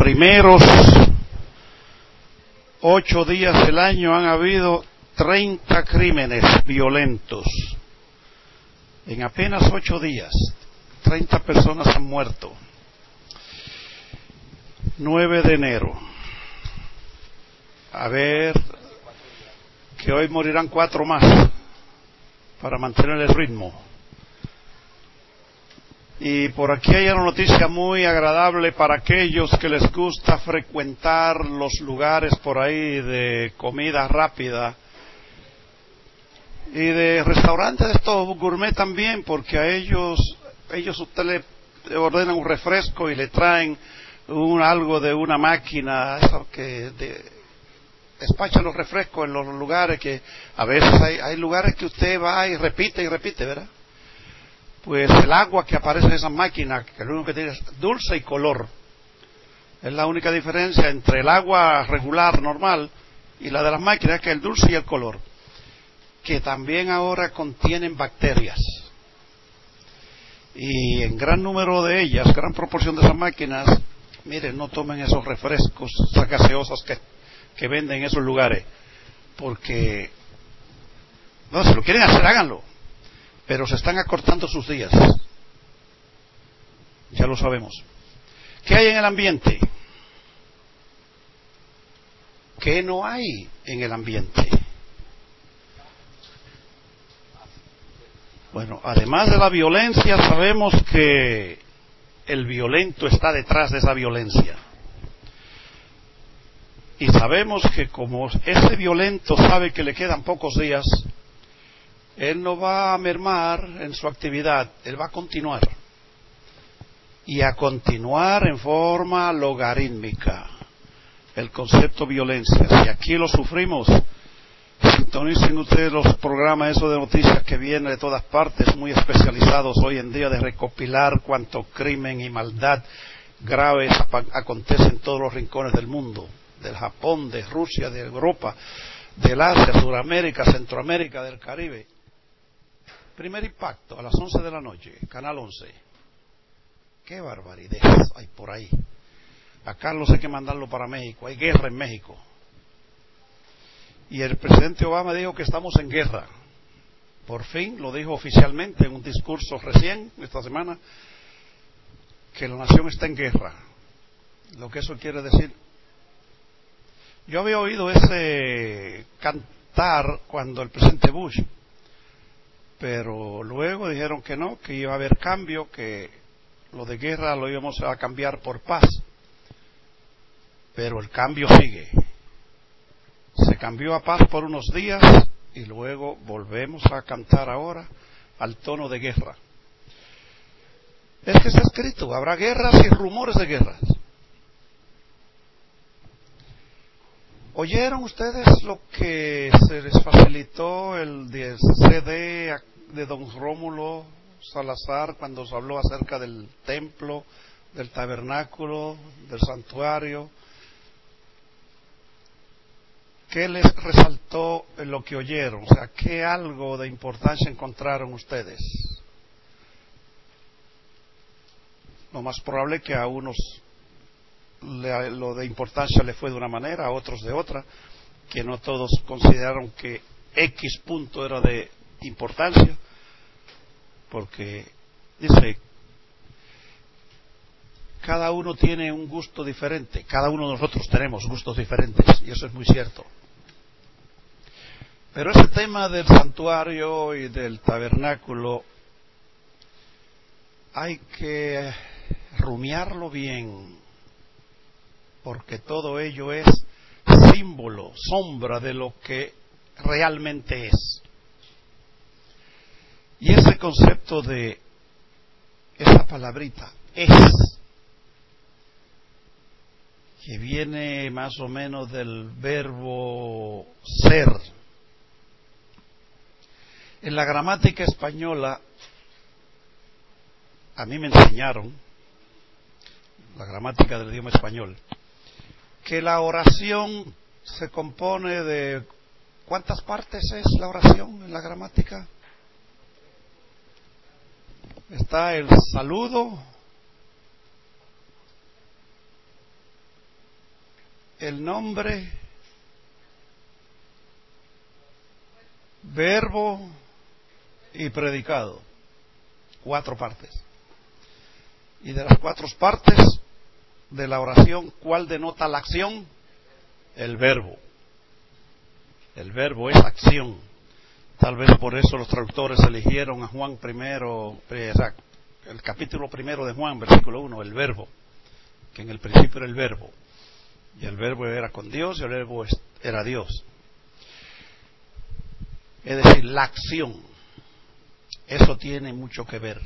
primeros 8 días del año han habido 30 crímenes violentos. En apenas 8 días, 30 personas han muerto. 9 de enero. A ver, que hoy morirán 4 más para mantener el ritmo. Y por aquí hay una noticia muy agradable para aquellos que les gusta frecuentar los lugares por ahí de comida rápida y de restaurantes de estos gourmet también, porque a ellos usted le ordenan un refresco y le traen algo de una máquina eso que despacha los refrescos en los lugares, que a veces hay lugares que usted va y repite, ¿verdad? Pues el agua que aparece en esas máquinas, que lo único que tiene es dulce y color. Es la única diferencia entre el agua regular, normal, y la de las máquinas, que es el dulce y el color. Que también ahora contienen bacterias. Y en gran número de ellas, gran proporción de esas máquinas, miren, no tomen esos refrescos, esas gaseosas que venden en esos lugares. Porque, no, si lo quieren hacer, háganlo. Pero se están acortando sus días. Ya lo sabemos. ¿Qué hay en el ambiente? ¿Qué no hay en el ambiente? Bueno, además de la violencia, sabemos que el violento está detrás de esa violencia. Y sabemos que como ese violento sabe que le quedan pocos días, él no va a mermar en su actividad, él va a continuar. Y a continuar en forma logarítmica. El concepto violencia. Si aquí lo sufrimos, sintonicen ustedes los programas esos de noticias que vienen de todas partes, muy especializados hoy en día de recopilar cuánto crimen y maldad graves acontece en todos los rincones del mundo. Del Japón, de Rusia, de Europa, del Asia, Sudamérica, Centroamérica, del Caribe. Primer impacto, a las 11 de la noche, Canal 11. ¡Qué barbaridad hay por ahí! A Carlos hay que mandarlo para México, hay guerra en México. Y el presidente Obama dijo que estamos en guerra. Por fin lo dijo oficialmente en un discurso recién, esta semana, que la nación está en guerra. Lo que eso quiere decir. Yo había oído ese cantar cuando el presidente Bush, pero luego dijeron que no, que iba a haber cambio, que lo de guerra lo íbamos a cambiar por paz. Pero el cambio sigue. Se cambió a paz por unos días y luego volvemos a cantar ahora al tono de guerra. Es que está escrito, habrá guerras y rumores de guerras. ¿Oyeron ustedes lo que se les facilitó el CD de don Rómulo Salazar cuando se habló acerca del templo, del tabernáculo, del santuario? ¿Qué les resaltó en lo que oyeron? O sea, ¿qué algo de importancia encontraron ustedes? Lo más probable que a unos lo de importancia le fue de una manera, a otros de otra, que no todos consideraron que X punto era de importancia, porque dice, cada uno tiene un gusto diferente, cada uno de nosotros tenemos gustos diferentes, y eso es muy cierto. Pero ese tema del santuario y del tabernáculo hay que rumiarlo bien, porque todo ello es símbolo, sombra de lo que realmente es. Y ese concepto de esa palabrita, es, que viene más o menos del verbo ser. En la gramática española, a mí me enseñaron, la gramática del idioma español, que la oración se compone de... ¿Cuántas partes es la oración en la gramática? Está el saludo, el nombre, verbo y predicado. 4 partes. Y de las 4 partes de la oración, ¿cuál denota la acción? El verbo. El verbo es acción. Tal vez por eso los traductores eligieron a Juan primero, el capítulo 1 de Juan, versículo 1, el verbo, que en el principio era el verbo, y el verbo era con Dios, y el verbo era Dios. Es decir, la acción, eso tiene mucho que ver.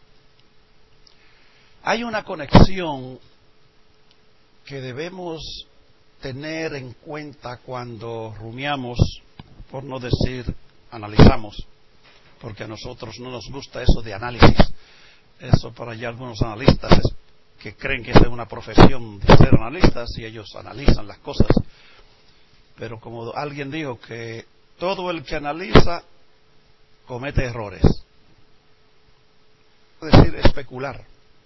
Hay una conexión que debemos tener en cuenta cuando rumiamos, por no decir analizamos, porque a nosotros no nos gusta eso de análisis. Eso para allá algunos analistas que creen que es una profesión de ser analistas y ellos analizan las cosas. Pero como alguien dijo, que todo el que analiza comete errores. Es decir, especular.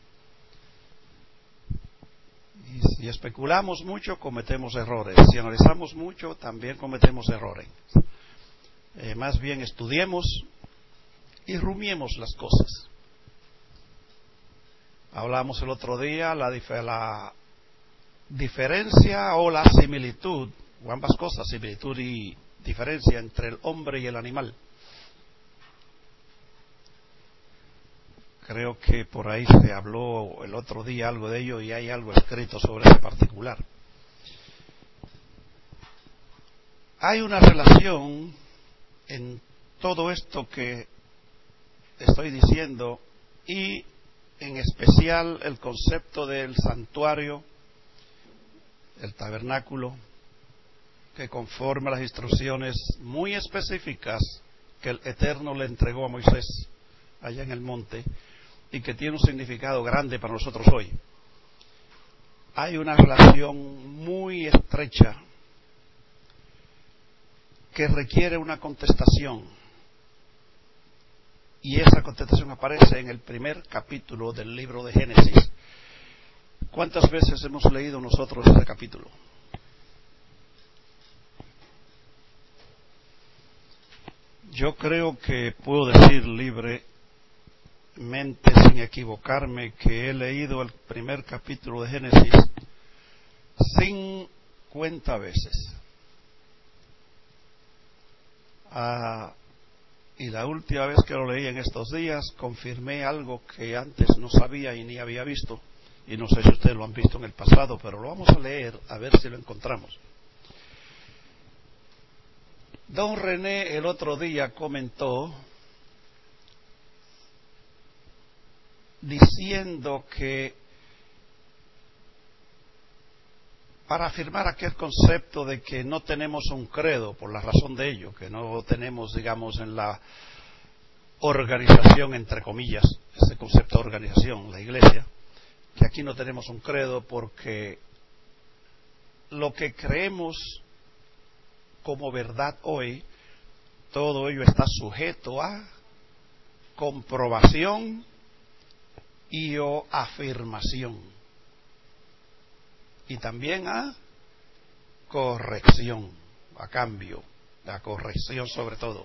Y si especulamos mucho, cometemos errores. Si analizamos mucho, también cometemos errores. Más bien estudiemos y rumiemos las cosas. Hablamos el otro día la diferencia o la similitud, o ambas cosas, similitud y diferencia entre el hombre y el animal. Creo que por ahí se habló el otro día algo de ello y hay algo escrito sobre ese particular. Hay una relación en todo esto que estoy diciendo y en especial el concepto del santuario, el tabernáculo, que conforme a las instrucciones muy específicas que el Eterno le entregó a Moisés allá en el monte y que tiene un significado grande para nosotros hoy. Hay una relación muy estrecha que requiere una contestación, y esa contestación aparece en el primer capítulo del libro de Génesis. ¿Cuántas veces hemos leído nosotros ese capítulo? Yo creo que puedo decir libremente, sin equivocarme, que he leído el primer capítulo de Génesis 50 veces. Y la última vez que lo leí en estos días, confirmé algo que antes no sabía y ni había visto, y no sé si ustedes lo han visto en el pasado, pero lo vamos a leer a ver si lo encontramos. Don René el otro día comentó diciendo que para afirmar aquel concepto de que no tenemos un credo, por la razón de ello, que no tenemos, digamos, en la organización, entre comillas, ese concepto de organización, la iglesia, que aquí no tenemos un credo porque lo que creemos como verdad hoy, todo ello está sujeto a comprobación y o afirmación. Y también a corrección, a cambio, a corrección sobre todo.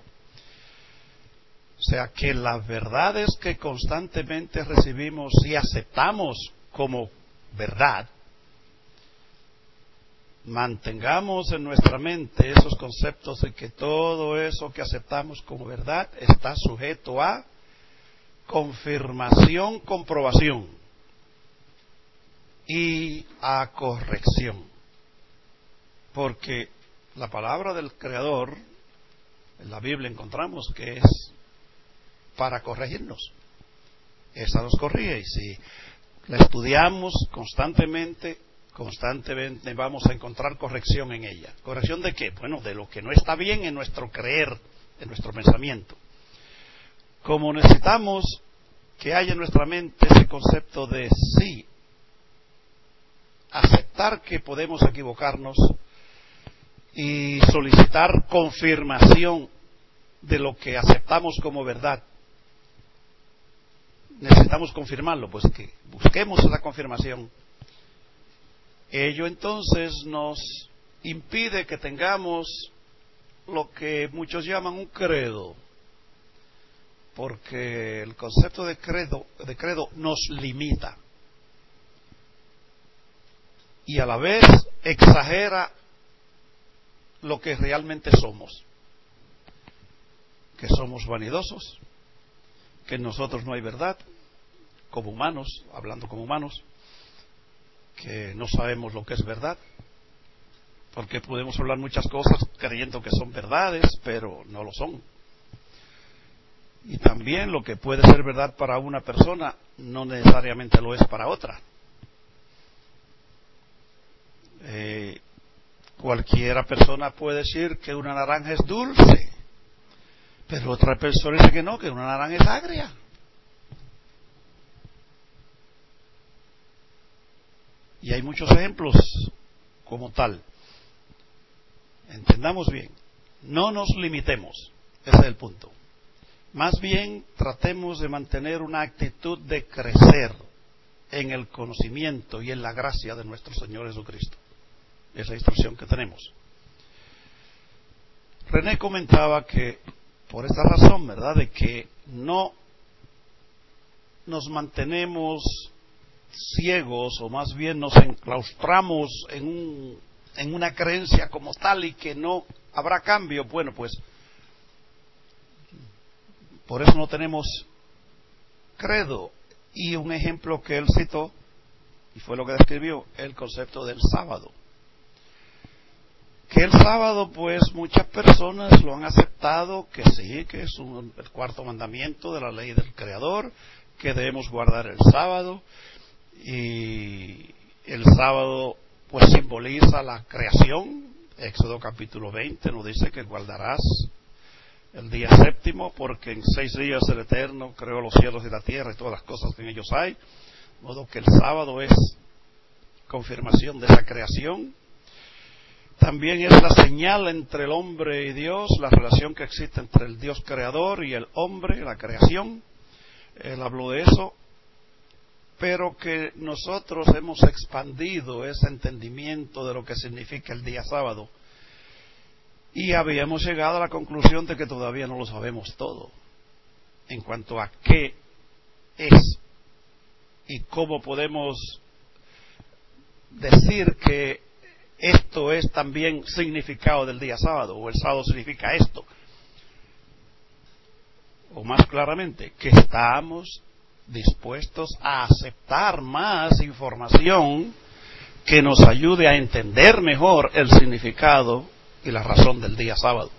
O sea que las verdades que constantemente recibimos y aceptamos como verdad, mantengamos en nuestra mente esos conceptos de que todo eso que aceptamos como verdad está sujeto a confirmación, comprobación y a corrección, porque la palabra del Creador en la Biblia encontramos que es para corregirnos. Esa nos corrige, y si la estudiamos constantemente vamos a encontrar corrección en ella. ¿Corrección de qué? Bueno, de lo que no está bien en nuestro creer, en nuestro pensamiento. Como necesitamos que haya en nuestra mente ese concepto de sí, aceptar que podemos equivocarnos y solicitar confirmación de lo que aceptamos como verdad, necesitamos confirmarlo, pues que busquemos esa confirmación Ello entonces nos impide que tengamos lo que muchos llaman un credo, porque el concepto de credo nos limita y a la vez exagera lo que realmente somos, que somos vanidosos, que en nosotros no hay verdad, como humanos, hablando como humanos, que no sabemos lo que es verdad, porque podemos hablar muchas cosas creyendo que son verdades, pero no lo son. Y también lo que puede ser verdad para una persona no necesariamente lo es para otra. Cualquiera persona puede decir que una naranja es dulce, pero otra persona dice que no, que una naranja es agria. Y hay muchos ejemplos como tal. Entendamos bien, no nos limitemos, ese es el punto. Más bien tratemos de mantener una actitud de crecer en el conocimiento y en la gracia de nuestro Señor Jesucristo. Esa es la instrucción que tenemos. René comentaba que por esta razón, ¿verdad?, de que no nos mantenemos ciegos, o más bien nos enclaustramos en una creencia como tal y que no habrá cambio. Bueno, pues por eso no tenemos credo. Y un ejemplo que él citó, y fue lo que describió, el concepto del sábado. Que el sábado, pues muchas personas lo han aceptado, que sí, que es el cuarto mandamiento de la ley del Creador, que debemos guardar el sábado, y el sábado pues simboliza la creación. Éxodo capítulo 20 nos dice que guardarás el día séptimo, porque en 6 días el Eterno creó los cielos y la tierra y todas las cosas que en ellos hay, de modo que el sábado es confirmación de esa creación. También es la señal entre el hombre y Dios, la relación que existe entre el Dios creador y el hombre, la creación. Él habló de eso, pero que nosotros hemos expandido ese entendimiento de lo que significa el día sábado y habíamos llegado a la conclusión de que todavía no lo sabemos todo en cuanto a qué es y cómo podemos decir que esto es también significado del día sábado, o el sábado significa esto, o más claramente, que estamos dispuestos a aceptar más información que nos ayude a entender mejor el significado y la razón del día sábado.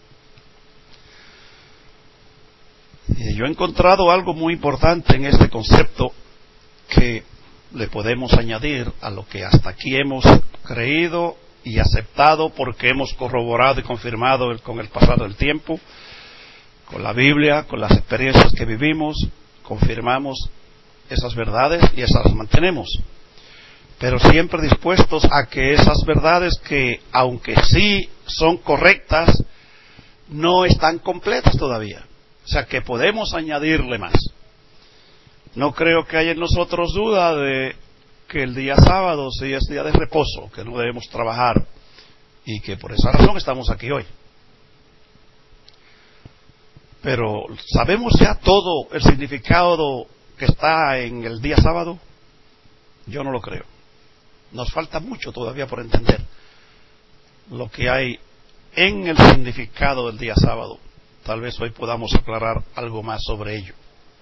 Y yo he encontrado algo muy importante en este concepto que le podemos añadir a lo que hasta aquí hemos creído y aceptado, porque hemos corroborado y confirmado con el pasado del tiempo, con la Biblia, con las experiencias que vivimos. Confirmamos esas verdades y esas las mantenemos, pero siempre dispuestos a que esas verdades, que aunque sí son correctas, no están completas todavía, o sea que podemos añadirle más. No creo que haya en nosotros duda de que el día sábado sí es día de reposo, que no debemos trabajar y que por esa razón estamos aquí hoy. Pero ¿sabemos ya todo el significado que está en el día sábado? Yo no lo creo. Nos falta mucho todavía por entender lo que hay en el significado del día sábado. Tal vez hoy podamos aclarar algo más sobre ello.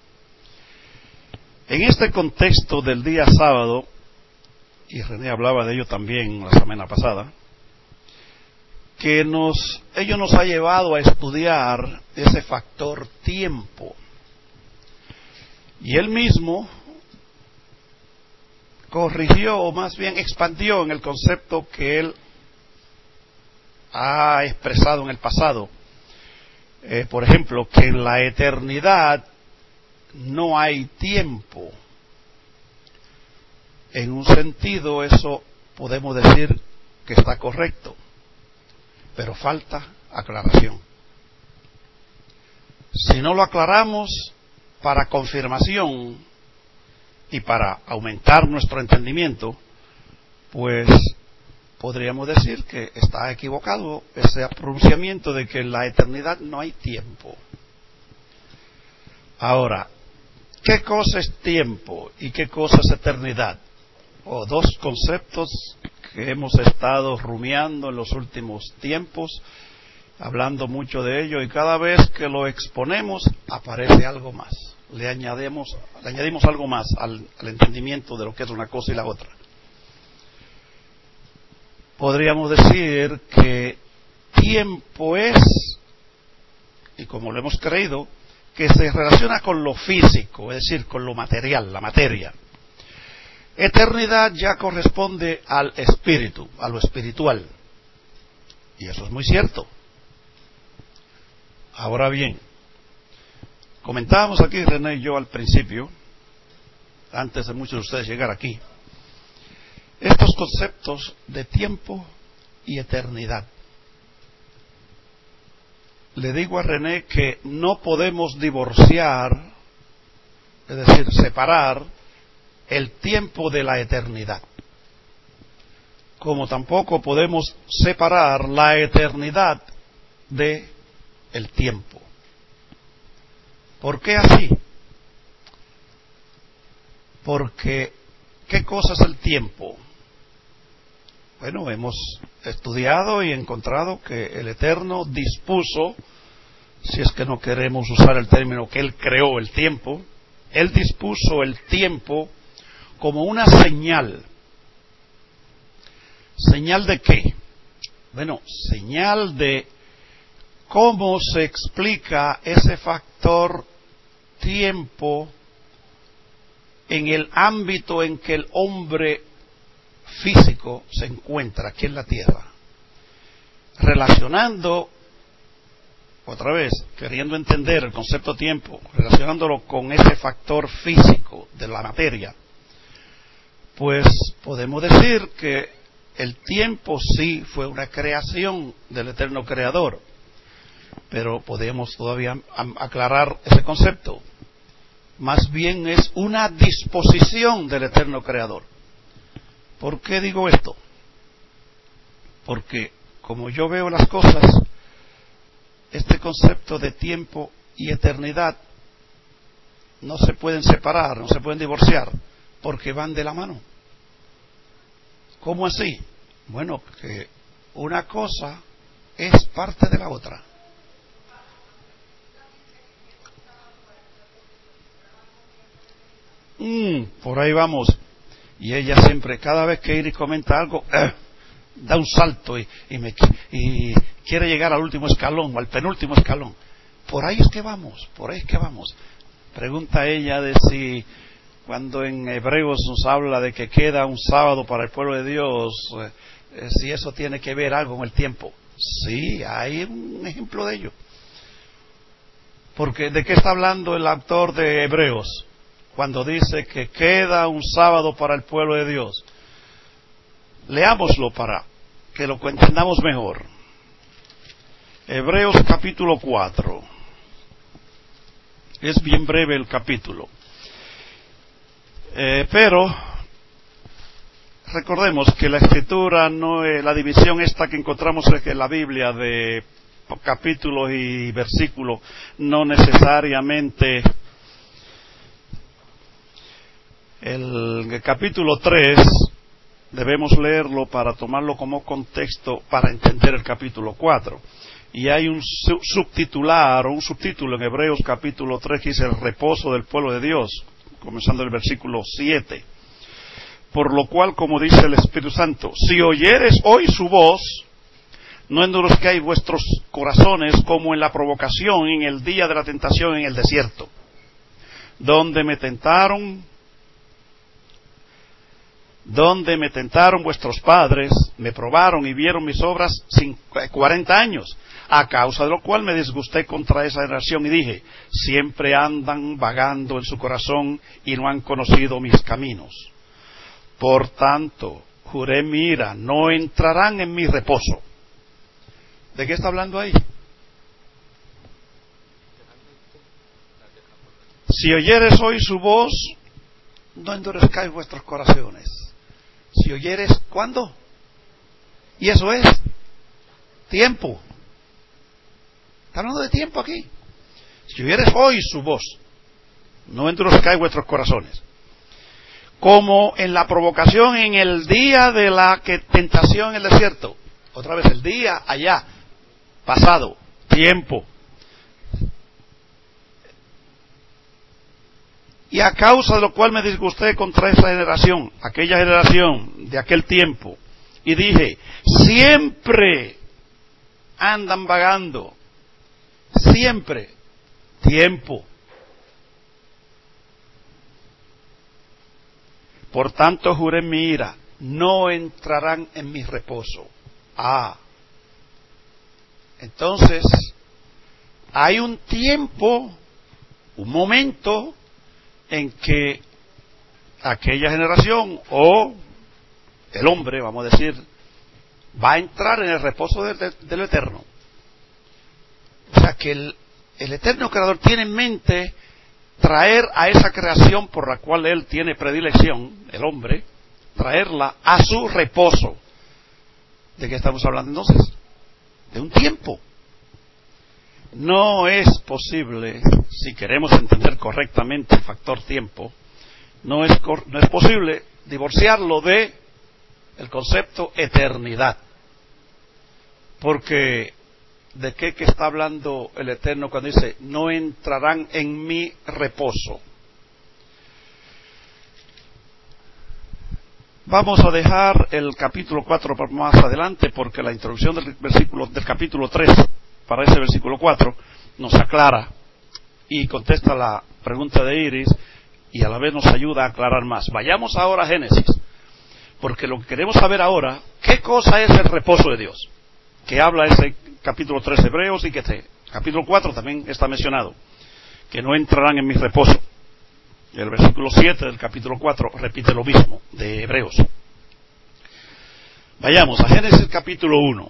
En este contexto del día sábado, y René hablaba de ello también la semana pasada, que ello nos ha llevado a estudiar ese factor tiempo. Y él mismo corrigió, o más bien expandió en el concepto que él ha expresado en el pasado. Por ejemplo, que en la eternidad no hay tiempo. En un sentido, eso podemos decir que está correcto, pero falta aclaración. Si no lo aclaramos para confirmación y para aumentar nuestro entendimiento, pues podríamos decir que está equivocado ese pronunciamiento de que en la eternidad no hay tiempo. Ahora, ¿qué cosa es tiempo y qué cosa es eternidad? Dos conceptos que hemos estado rumiando en los últimos tiempos, hablando mucho de ello, y cada vez que lo exponemos aparece algo más. Le añadimos algo más al entendimiento de lo que es una cosa y la otra. Podríamos decir que tiempo es, y como lo hemos creído, que se relaciona con lo físico, es decir, con lo material, la materia. Eternidad ya corresponde al espíritu, a lo espiritual. Y eso es muy cierto. Ahora bien, comentábamos aquí René y yo al principio, antes de muchos de ustedes llegar aquí, estos conceptos de tiempo y eternidad. Le digo a René que no podemos divorciar, es decir, separar el tiempo de la eternidad, como tampoco podemos separar la eternidad de el tiempo. ¿Por qué así? Porque, ¿qué cosa es el tiempo? Bueno, hemos estudiado y encontrado que el Eterno dispuso, si es que no queremos usar el término que Él creó el tiempo, Él dispuso el tiempo como una señal. ¿Señal de qué? Bueno, señal de cómo se explica ese factor tiempo en el ámbito en que el hombre físico se encuentra aquí en la tierra, relacionando, otra vez, queriendo entender el concepto tiempo, relacionándolo con ese factor físico de la materia, pues podemos decir que el tiempo sí fue una creación del eterno creador, pero podemos todavía aclarar ese concepto. Más bien es una disposición del eterno creador. ¿Por qué digo esto? Porque como yo veo las cosas, este concepto de tiempo y eternidad no se pueden separar, no se pueden divorciar, porque van de la mano. ¿Cómo así? Bueno, que una cosa es parte de la otra. Por ahí vamos. Y ella siempre, cada vez que Iris comenta algo, da un salto y quiere llegar al último escalón, o al penúltimo escalón. Por ahí es que vamos. Pregunta ella de si, cuando en Hebreos nos habla de que queda un sábado para el pueblo de Dios, si eso tiene que ver algo con el tiempo. Sí, hay un ejemplo de ello. Porque, ¿de qué está hablando el autor de Hebreos cuando dice que queda un sábado para el pueblo de Dios? Leámoslo para que lo entendamos mejor. Hebreos capítulo 4. Es bien breve el capítulo. Pero recordemos que la escritura no es la división esta que encontramos en la Biblia de capítulos y versículos, no necesariamente. El capítulo 3 debemos leerlo para tomarlo como contexto para entender el capítulo 4. Y hay un subtitular o un subtítulo en Hebreos capítulo 3 que dice el reposo del pueblo de Dios, comenzando el versículo 7. Por lo cual, como dice el Espíritu Santo, si oyeres hoy su voz, no endurezcáis vuestros corazones como en la provocación en el día de la tentación en el desierto, donde me tentaron vuestros padres, me probaron y vieron mis obras 40 años, a causa de lo cual me disgusté contra esa generación y dije, siempre andan vagando en su corazón y no han conocido mis caminos. Por tanto, juré mi ira, no entrarán en mi reposo. ¿De qué está hablando ahí? Si oyeres hoy su voz, no endurezcáis vuestros corazones. Si oyeres, ¿cuándo? Y eso es tiempo. Está hablando de tiempo aquí. Si oyeres hoy su voz, no endurezcáis vuestros corazones. Como en la provocación en el día de la tentación en el desierto. Otra vez el día allá, pasado, tiempo. Y a causa de lo cual me disgusté contra esa generación, aquella generación de aquel tiempo, y dije, siempre andan vagando, siempre, tiempo. Por tanto juré en mi ira, no entrarán en mi reposo. Entonces, hay un tiempo, un momento, en que aquella generación, o el hombre, vamos a decir, va a entrar en el reposo del Eterno. O sea que el Eterno Creador tiene en mente traer a esa creación por la cual Él tiene predilección, el hombre, traerla a su reposo. ¿De qué estamos hablando entonces? De un tiempo. No es posible, si queremos entender correctamente el factor tiempo, no es posible divorciarlo de el concepto eternidad. Porque ¿de qué que está hablando el Eterno cuando dice no entrarán en mi reposo? Vamos a dejar el capítulo 4 para más adelante, porque la introducción del capítulo 3 para ese versículo 4 nos aclara y contesta la pregunta de Iris y a la vez nos ayuda a aclarar más. Vayamos ahora a Génesis, porque lo que queremos saber ahora, ¿qué cosa es el reposo de Dios? Que habla ese capítulo 3 de Hebreos y que capítulo 4 también está mencionado, que no entrarán en mi reposo. El versículo 7 del capítulo 4 repite lo mismo de Hebreos. Vayamos a Génesis capítulo 1.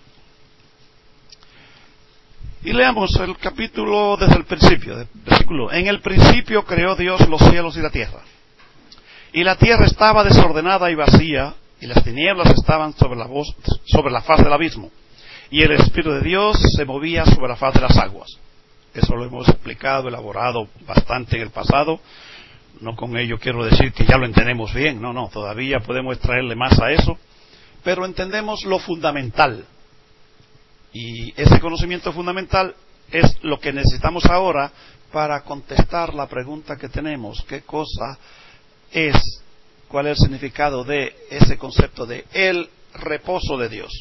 Y leamos el capítulo desde el principio, versículo. En el principio creó Dios los cielos y la tierra. Y la tierra estaba desordenada y vacía, y las tinieblas estaban sobre la faz del abismo. Y el Espíritu de Dios se movía sobre la faz de las aguas. Eso lo hemos explicado, elaborado bastante en el pasado. No con ello quiero decir que ya lo entendemos bien, no, todavía podemos traerle más a eso. Pero entendemos lo fundamental. Y ese conocimiento fundamental es lo que necesitamos ahora para contestar la pregunta que tenemos. ¿Qué cosa es? ¿Cuál es el significado de ese concepto de el reposo de Dios?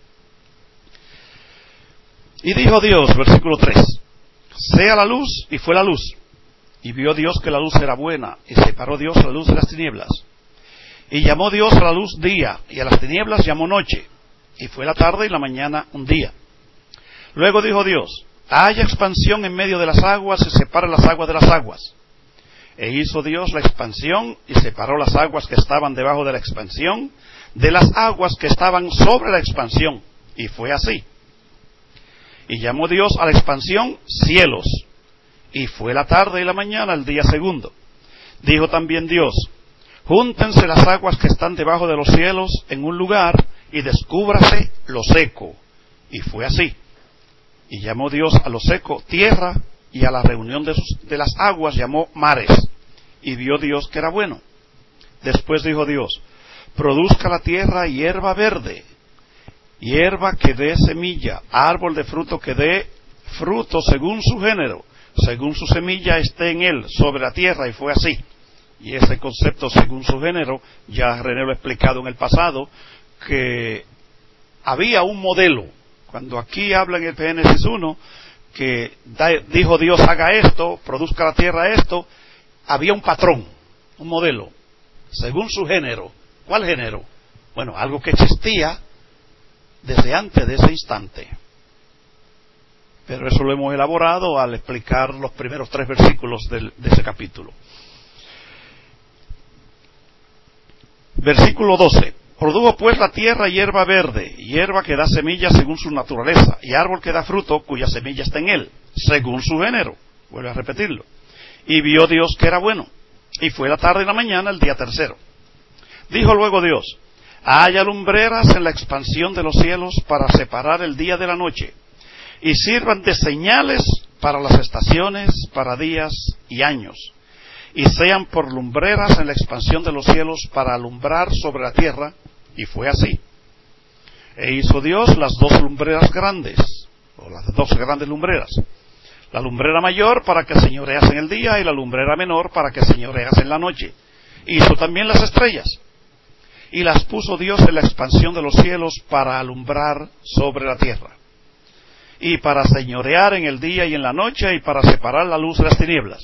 Y dijo Dios, versículo 3, sea la luz, y fue la luz. Y vio Dios que la luz era buena, y separó Dios la luz de las tinieblas. Y llamó Dios a la luz día, y a las tinieblas llamó noche. Y fue la tarde y la mañana un día. Luego dijo Dios, haya expansión en medio de las aguas, y separe las aguas de las aguas. E hizo Dios la expansión, y separó las aguas que estaban debajo de la expansión, de las aguas que estaban sobre la expansión. Y fue así. Y llamó Dios a la expansión cielos. Y fue la tarde y la mañana el día segundo. Dijo también Dios, júntense las aguas que están debajo de los cielos en un lugar, y descúbrase lo seco. Y fue así. Y llamó Dios a lo seco tierra, y a la reunión de las aguas llamó mares. Y vio Dios que era bueno. Después dijo Dios, produzca la tierra hierba verde, hierba que dé semilla, árbol de fruto que dé fruto según su género, según su semilla esté en él, sobre la tierra. Y fue así. Y ese concepto según su género, ya René lo ha explicado en el pasado, que había un modelo. Cuando aquí habla en el Génesis 1, que dijo Dios haga esto, produzca la tierra esto, había un patrón, un modelo, según su género. ¿Cuál género? Bueno, algo que existía desde antes de ese instante. Pero eso lo hemos elaborado al explicar los primeros 3 versículos de ese capítulo. Versículo 12. Produjo pues la tierra hierba verde, hierba que da semilla según su naturaleza, y árbol que da fruto cuya semilla está en él, según su género. Vuelve a repetirlo. Y vio Dios que era bueno. Y fue la tarde y la mañana el día tercero. Dijo luego Dios: haya lumbreras en la expansión de los cielos para separar el día de la noche, y sirvan de señales para las estaciones, para días y años, y sean por lumbreras en la expansión de los cielos para alumbrar sobre la tierra. Y fue así. E hizo Dios las dos lumbreras grandes, o las dos grandes lumbreras, la lumbrera mayor para que señoreas en el día y la lumbrera menor para que señoreas en la noche. Hizo también las estrellas, y las puso Dios en la expansión de los cielos para alumbrar sobre la tierra, y para señorear en el día y en la noche, y para separar la luz de las tinieblas.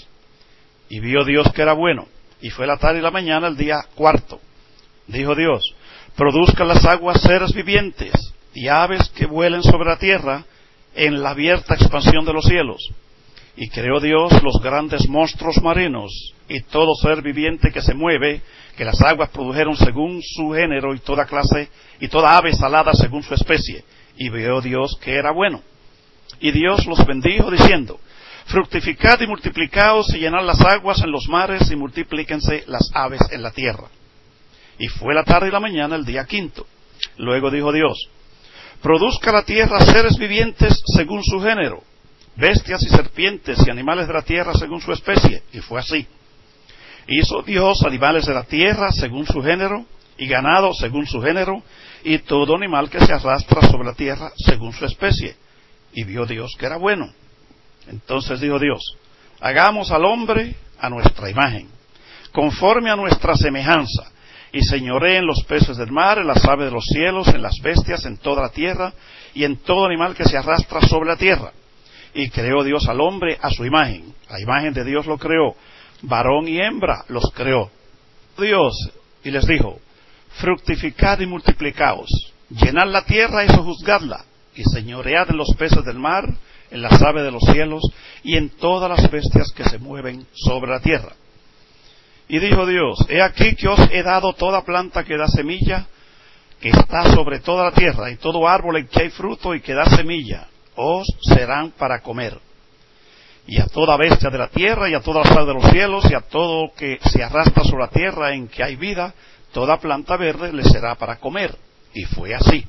Y vio Dios que era bueno, y fue la tarde y la mañana el día cuarto. Dijo Dios: produzcan las aguas seres vivientes, y aves que vuelen sobre la tierra en la abierta expansión de los cielos. Y creó Dios los grandes monstruos marinos, y todo ser viviente que se mueve, que las aguas produjeron según su género, y toda clase, y toda ave salada según su especie. Y vio Dios que era bueno. Y Dios los bendijo diciendo: fructificad y multiplicaos, y llenad las aguas en los mares, y multiplíquense las aves en la tierra. Y fue la tarde y la mañana el día quinto. Luego dijo Dios: produzca la tierra seres vivientes según su género, bestias y serpientes y animales de la tierra según su especie. Y fue así. Hizo Dios animales de la tierra según su género, y ganado según su género, y todo animal que se arrastra sobre la tierra según su especie. Y vio Dios que era bueno. Entonces dijo Dios: hagamos al hombre a nuestra imagen, conforme a nuestra semejanza, y señoree en los peces del mar, en las aves de los cielos, en las bestias, en toda la tierra, y en todo animal que se arrastra sobre la tierra. Y creó Dios al hombre a su imagen. A imagen de Dios lo creó, varón y hembra los creó. Dios, y les dijo: fructificad y multiplicaos, llenad la tierra y sojuzgadla, y señoread en los peces del mar, en las aves de los cielos, y en todas las bestias que se mueven sobre la tierra. Y dijo Dios: he aquí que os he dado toda planta que da semilla, que está sobre toda la tierra, y todo árbol en que hay fruto y que da semilla, os serán para comer. Y a toda bestia de la tierra, y a todas las aves de los cielos, y a todo que se arrastra sobre la tierra en que hay vida, toda planta verde le será para comer. Y fue así.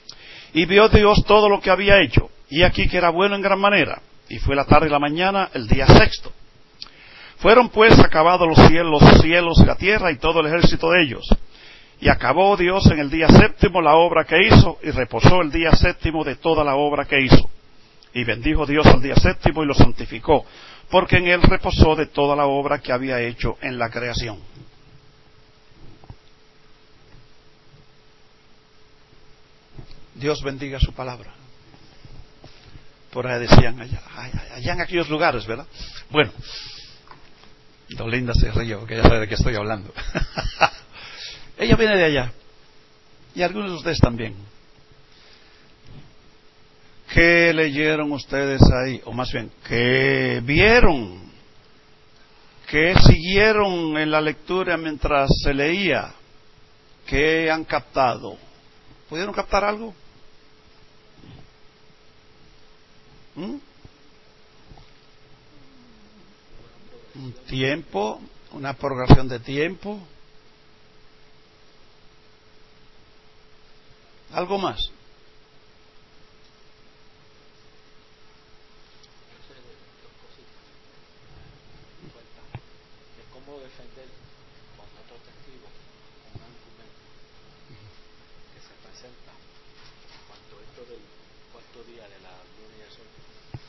Y vio Dios todo lo que había hecho, y aquí que era bueno en gran manera. Y fue la tarde y la mañana el día sexto. Fueron pues acabados los cielos y la tierra y todo el ejército de ellos. Y acabó Dios en el día séptimo la obra que hizo, y reposó el día séptimo de toda la obra que hizo. Y bendijo Dios al día séptimo y lo santificó, porque en él reposó de toda la obra que había hecho en la creación. Dios bendiga su palabra. Por ahí decían allá en aquellos lugares, ¿verdad? Bueno, don Linda se ríe porque ya sabe de qué estoy hablando. Ella viene de allá, y algunos de ustedes también. ¿Qué leyeron ustedes ahí? O más bien, ¿qué vieron? ¿Qué siguieron en la lectura mientras se leía? ¿Qué han captado? ¿Pudieron captar algo? Un tiempo, una progresión de tiempo. ¿Algo más? Cómo defender con otros testigos un argumento que se presenta cuanto esto del cuarto día de la luna y el sol.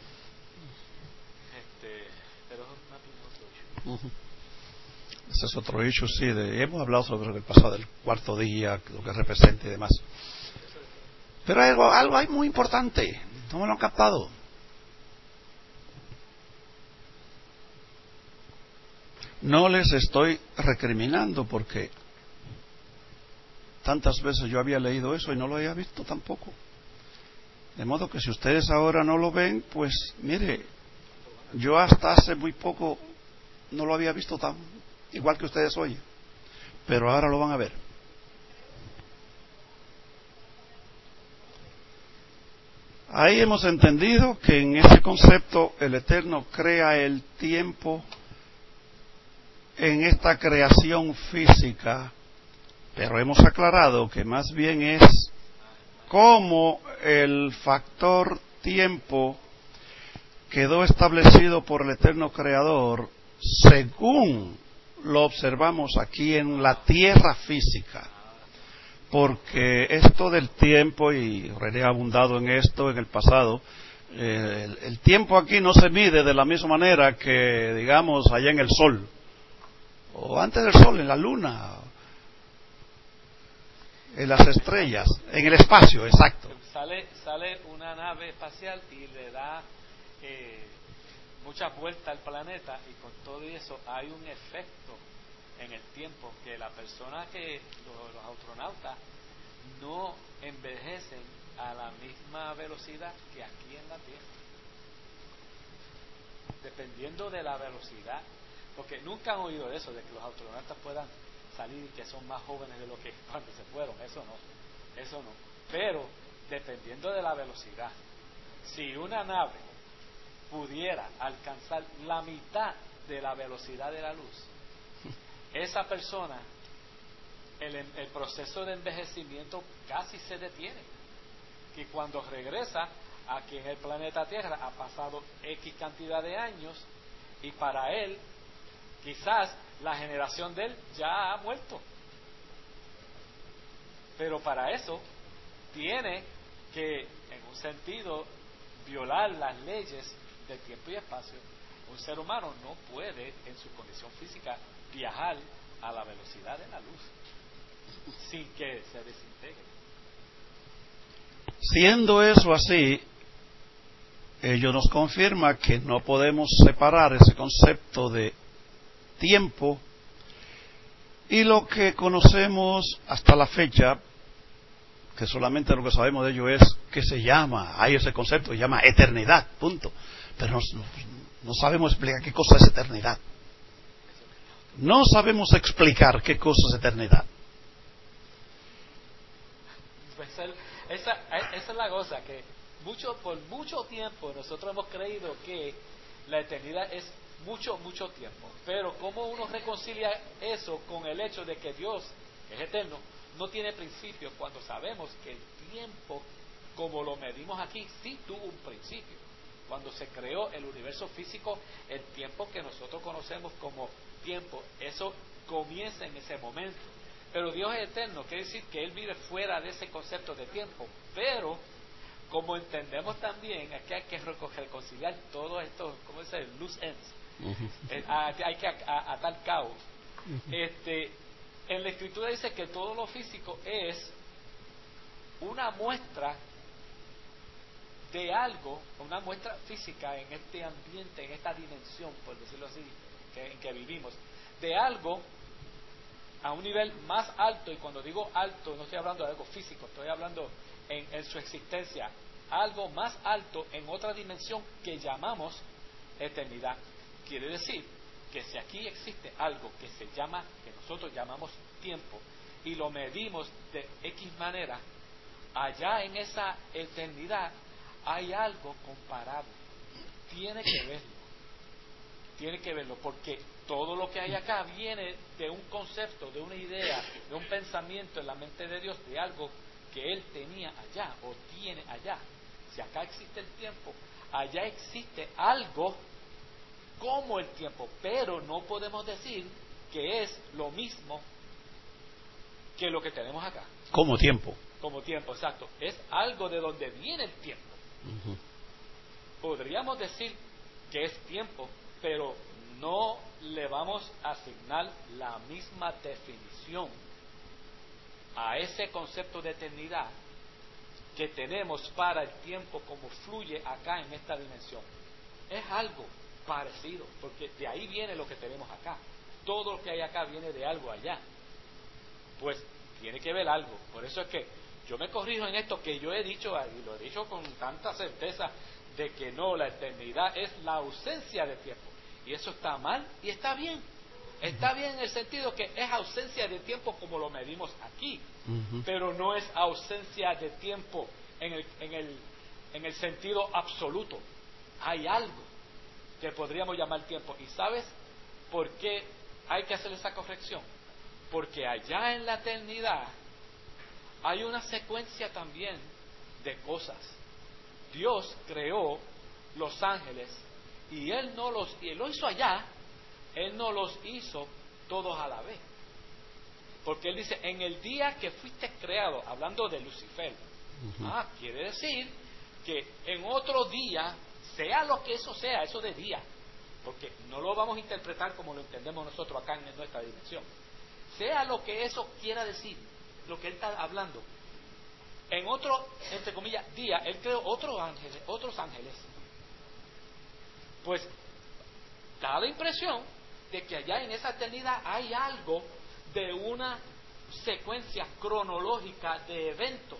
Pero es una opinión. Ese es otro issue, sí. Hemos hablado sobre el pasado del cuarto día, lo que representa y demás. Pero hay algo hay muy importante. ¿No me lo han captado? No les estoy recriminando porque tantas veces yo había leído eso y no lo había visto tampoco. De modo que si ustedes ahora no lo ven, pues mire, yo hasta hace muy poco no lo había visto tan igual que ustedes hoy, pero ahora lo van a ver. Ahí hemos entendido que en ese concepto el Eterno crea el tiempo en esta creación física Pero hemos aclarado que más bien es cómo el factor tiempo quedó establecido por el eterno Creador según lo observamos aquí en la tierra física. Porque esto del tiempo, y René ha abundado en esto en el pasado, el tiempo aquí no se mide de la misma manera que, digamos, allá en el sol, o antes del sol, en la luna, en las estrellas, en el espacio, exacto. Sale una nave espacial y le da muchas vueltas al planeta, y con todo eso hay un efecto en el tiempo, que la persona que los astronautas no envejecen a la misma velocidad que aquí en la Tierra, dependiendo de la velocidad, porque nunca han oído eso de que los astronautas puedan salir y que son más jóvenes de lo que cuando se fueron. Eso no, pero dependiendo de la velocidad, si una nave pudiera alcanzar la mitad de la velocidad de la luz, esa persona, el proceso de envejecimiento casi se detiene, y cuando regresa aquí en el planeta Tierra ha pasado X cantidad de años, y para él quizás la generación de él ya ha muerto, pero para eso tiene que, en un sentido, violar las leyes de tiempo y espacio. Un ser humano no puede, en su condición física, viajar a la velocidad de la luz sin que se desintegre. Siendo eso así, ello nos confirma que no podemos separar ese concepto de tiempo y lo que conocemos hasta la fecha, que solamente lo que sabemos de ello es que hay ese concepto, se llama eternidad, punto. Pero no sabemos explicar qué cosa es eternidad. No sabemos explicar qué cosa es eternidad. Pues esa es la cosa, que por mucho tiempo nosotros hemos creído que la eternidad es mucho tiempo. Pero ¿cómo uno reconcilia eso con el hecho de que Dios, que es eterno, no tiene principio, cuando sabemos que el tiempo, como lo medimos aquí, sí tuvo un principio? Cuando se creó el universo físico, el tiempo que nosotros conocemos como tiempo, eso comienza en ese momento. Pero Dios es eterno, quiere decir que Él vive fuera de ese concepto de tiempo. Pero, como entendemos también, aquí hay que reconciliar todo esto, ¿cómo se dice? Loose ends. Hay que atar cabos. En la Escritura dice que todo lo físico es una muestra de algo, una muestra física en este ambiente, en esta dimensión, por decirlo así, en que vivimos, de algo a un nivel más alto. Y cuando digo alto, no estoy hablando de algo físico, estoy hablando en su existencia, algo más alto en otra dimensión que llamamos eternidad. Quiere decir que si aquí existe algo que nosotros llamamos tiempo, y lo medimos de X manera, allá en esa eternidad hay algo comparable. Tiene que verlo, porque todo lo que hay acá viene de un concepto, de una idea, de un pensamiento en la mente de Dios, de algo que Él tenía allá o tiene allá. Si acá existe el tiempo, allá existe algo como el tiempo, pero no podemos decir que es lo mismo que lo que tenemos acá. Como tiempo, exacto. Es algo de donde viene el tiempo. Podríamos decir que es tiempo, pero no le vamos a asignar la misma definición a ese concepto de eternidad que tenemos para el tiempo como fluye acá en esta dimensión. Es algo parecido, porque de ahí viene lo que tenemos acá. Todo lo que hay acá viene de algo allá. Pues tiene que ver algo. Por eso es que yo me corrijo en esto que yo he dicho, y lo he dicho con tanta certeza, de que no, la eternidad es la ausencia de tiempo. Y eso está mal y está bien. Está bien en el sentido que es ausencia de tiempo como lo medimos aquí, pero no es ausencia de tiempo en el sentido absoluto. Hay algo que podríamos llamar tiempo. ¿Y sabes por qué hay que hacer esa corrección? Porque allá en la eternidad hay una secuencia también de cosas. Dios creó los ángeles y Él lo hizo allá, Él no los hizo todos a la vez. Porque Él dice, en el día que fuiste creado, hablando de Lucifer, quiere decir que en otro día, sea lo que eso sea, eso de día, porque no lo vamos a interpretar como lo entendemos nosotros acá en nuestra dimensión, sea lo que eso quiera decir, lo que Él está hablando, en otro, entre comillas, día, Él creó otros ángeles. Pues da la impresión de que allá en esa eternidad hay algo de una secuencia cronológica de eventos.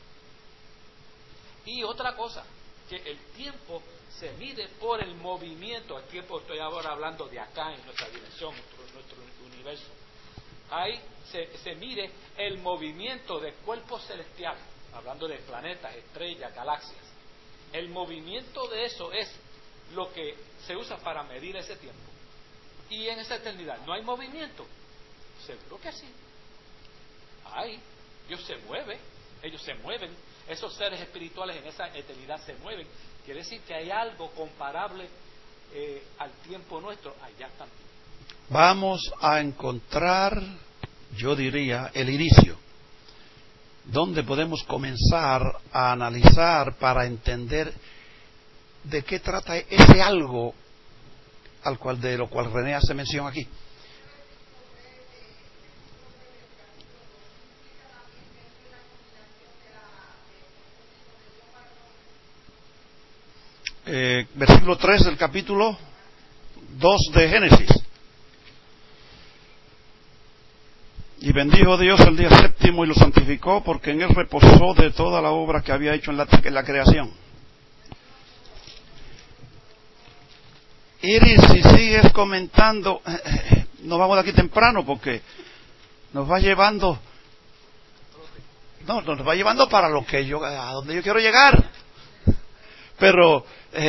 Y otra cosa, que el tiempo se mide por el movimiento. El tiempo, estoy ahora hablando de acá en nuestra dimensión, nuestro universo. Ahí se mide el movimiento de cuerpos celestiales, hablando de planetas, estrellas, galaxias. El movimiento de eso es lo que se usa para medir ese tiempo. Y en esa eternidad, ¿no hay movimiento? Seguro que sí. Dios se mueve, ellos se mueven, esos seres espirituales en esa eternidad se mueven. Quiere decir que hay algo comparable al tiempo nuestro allá también. Vamos a encontrar, yo diría, el inicio, donde podemos comenzar a analizar para entender de qué trata ese algo de lo cual René hace mención aquí. Versículo 3 del capítulo 2 de Génesis. Y bendijo Dios el día séptimo y lo santificó, porque en él reposó de toda la obra que había hecho en la creación. Iris, si sigues comentando, nos vamos de aquí temprano porque nos va llevando, nos va llevando para a donde yo quiero llegar. Pero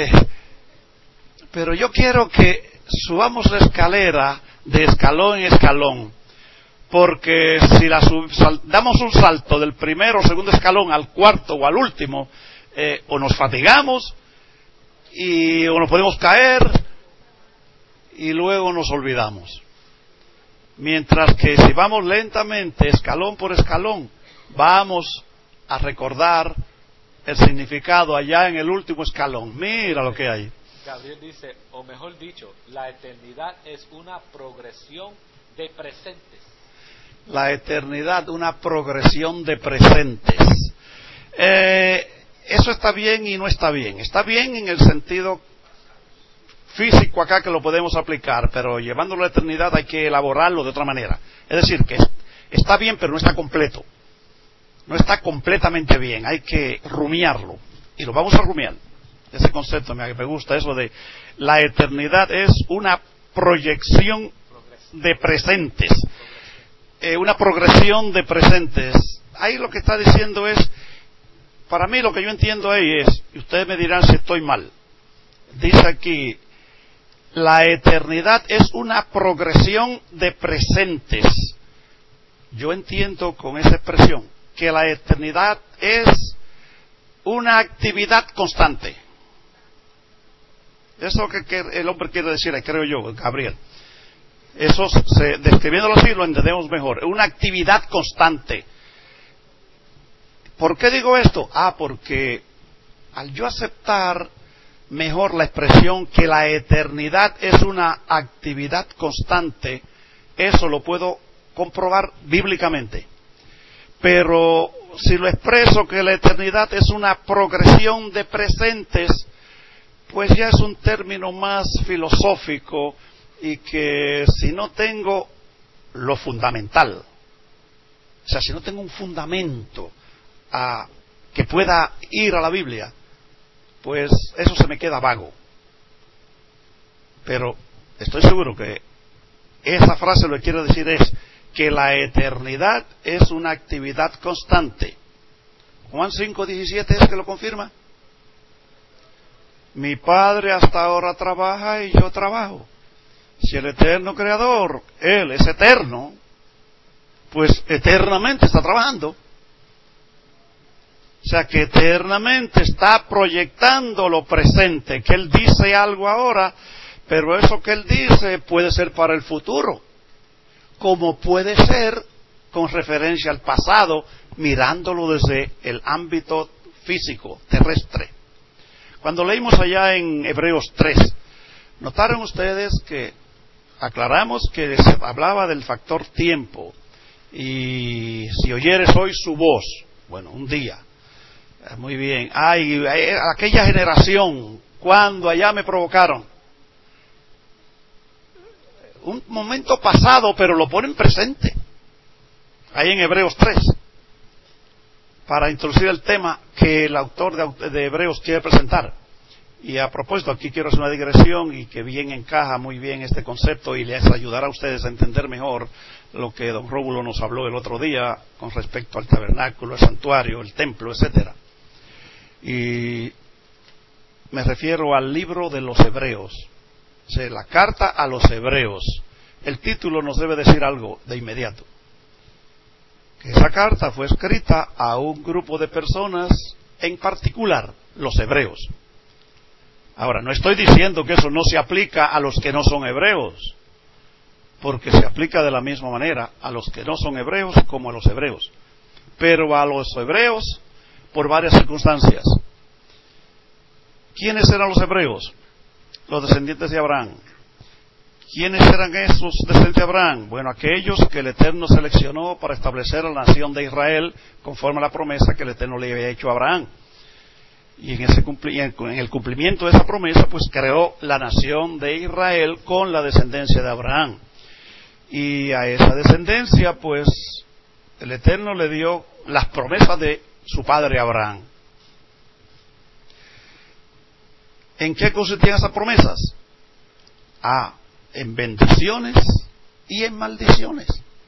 yo quiero que subamos la escalera de escalón en escalón, porque si damos un salto del primero o segundo escalón al cuarto o al último, o nos fatigamos o nos podemos caer y luego nos olvidamos. Mientras que si vamos lentamente, escalón por escalón, vamos a recordar el significado allá en el último escalón. Mira lo que hay. Gabriel dice, o mejor dicho, la eternidad es una progresión de presentes. La eternidad, una progresión de presentes. Eso está bien y no está bien. Está bien en el sentido físico acá que lo podemos aplicar, pero llevándolo a la eternidad hay que elaborarlo de otra manera. Es decir, que está bien, pero no está completo. No está completamente bien, hay que rumiarlo. Y lo vamos a rumiar. Ese concepto me gusta, eso de la eternidad es una proyección de presentes. Una progresión de presentes. Ahí lo que está diciendo es, para mí lo que yo entiendo ahí es, y ustedes me dirán si estoy mal, dice aquí, la eternidad es una progresión de presentes. Yo entiendo con esa expresión que la eternidad es una actividad constante. Eso que el hombre quiere decir, creo yo, Gabriel. Eso, describiéndolo así, lo entendemos mejor. Una actividad constante. ¿Por qué digo esto? Porque al yo aceptar mejor la expresión que la eternidad es una actividad constante, eso lo puedo comprobar bíblicamente. Pero si lo expreso que la eternidad es una progresión de presentes, pues ya es un término más filosófico y que si no tengo lo fundamental, o sea, si no tengo un fundamento que pueda ir a la Biblia, pues eso se me queda vago. Pero estoy seguro que esa frase lo que quiere decir es que la eternidad es una actividad constante. Juan 5:17 es que lo confirma. Mi Padre hasta ahora trabaja y yo trabajo. Si el eterno Creador, Él es eterno, pues eternamente está trabajando. O sea que eternamente está proyectando lo presente, que Él dice algo ahora, pero eso que Él dice puede ser para el futuro, como puede ser con referencia al pasado, mirándolo desde el ámbito físico, terrestre. Cuando leímos allá en Hebreos 3, notaron ustedes que aclaramos que se hablaba del factor tiempo, y si oyeres hoy su voz, bueno, un día, muy bien, aquella generación, cuando allá me provocaron, un momento pasado, pero lo ponen presente, ahí en Hebreos 3, para introducir el tema que el autor de Hebreos quiere presentar. Y a propósito, aquí quiero hacer una digresión y que bien encaja muy bien este concepto y les ayudará a ustedes a entender mejor lo que don Rómulo nos habló el otro día con respecto al tabernáculo, el santuario, el templo, etcétera. Y me refiero al libro de los Hebreos, o sea, la carta a los Hebreos. El título nos debe decir algo de inmediato. Que esa carta fue escrita a un grupo de personas en particular, los hebreos. Ahora, no estoy diciendo que eso no se aplica a los que no son hebreos, porque se aplica de la misma manera a los que no son hebreos como a los hebreos, pero a los hebreos por varias circunstancias. ¿Quiénes eran los hebreos? Los descendientes de Abraham. ¿Quiénes eran esos descendientes de Abraham? Bueno, aquellos que el Eterno seleccionó para establecer la nación de Israel conforme a la promesa que el Eterno le había hecho a Abraham. Y en el cumplimiento de esa promesa, pues creó la nación de Israel con la descendencia de Abraham. Y a esa descendencia, pues, el Eterno le dio las promesas de su padre Abraham. ¿En qué consistían esas promesas? En bendiciones y en maldiciones.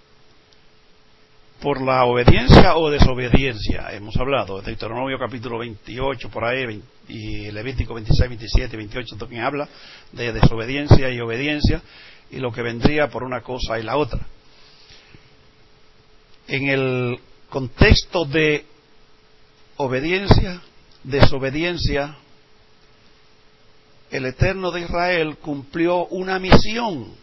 Por la obediencia o desobediencia, hemos hablado, de Deuteronomio capítulo 28 por ahí, y Levítico 26, 27 y 28 también habla de desobediencia y obediencia, y lo que vendría por una cosa y la otra. En el contexto de obediencia, desobediencia, el Eterno de Israel cumplió una misión.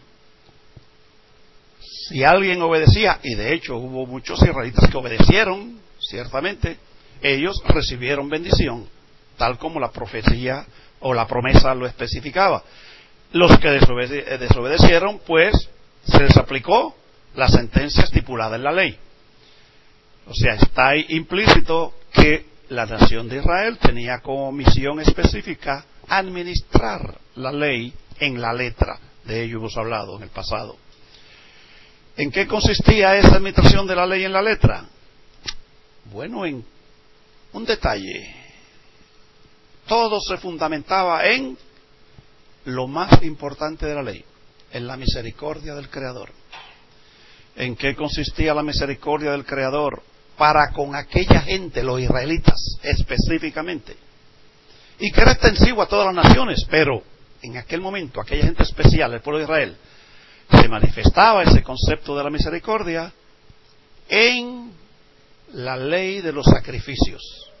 Si alguien obedecía, y de hecho hubo muchos israelitas que obedecieron, ciertamente, ellos recibieron bendición, tal como la profecía o la promesa lo especificaba. Los que desobedecieron, pues, se les aplicó la sentencia estipulada en la ley. O sea, está ahí implícito que la nación de Israel tenía como misión específica administrar la ley en la letra. De ello hemos hablado en el pasado. ¿En qué consistía esa administración de la ley en la letra? Bueno, en un detalle. Todo se fundamentaba en lo más importante de la ley, en la misericordia del Creador. ¿En qué consistía la misericordia del Creador para con aquella gente, los israelitas específicamente? Y que era extensivo a todas las naciones, pero en aquel momento, aquella gente especial, el pueblo de Israel, se manifestaba ese concepto de la misericordia en la ley de los sacrificios.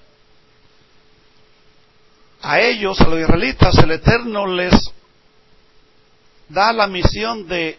A ellos, a los israelitas, el Eterno les da la misión de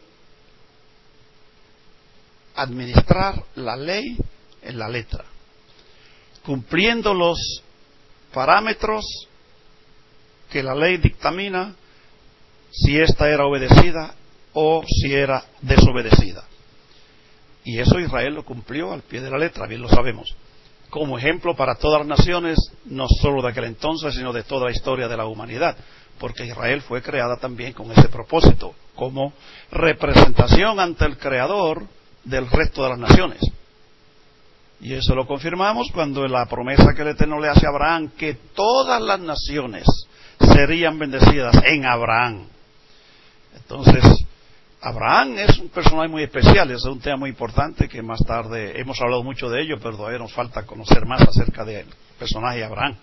administrar la ley en la letra, cumpliendo los parámetros que la ley dictamina, si ésta era obedecida o si era desobedecida. Y eso Israel lo cumplió al pie de la letra, bien lo sabemos, como ejemplo para todas las naciones, no solo de aquel entonces, sino de toda la historia de la humanidad, porque Israel fue creada también con ese propósito, como representación ante el Creador del resto de las naciones. Y eso lo confirmamos cuando la promesa que el Eterno le hace a Abraham, que todas las naciones serían bendecidas en Abraham. Entonces, Abraham es un personaje muy especial, es un tema muy importante que más tarde hemos hablado mucho de ello, pero todavía nos falta conocer más acerca del personaje de Abraham.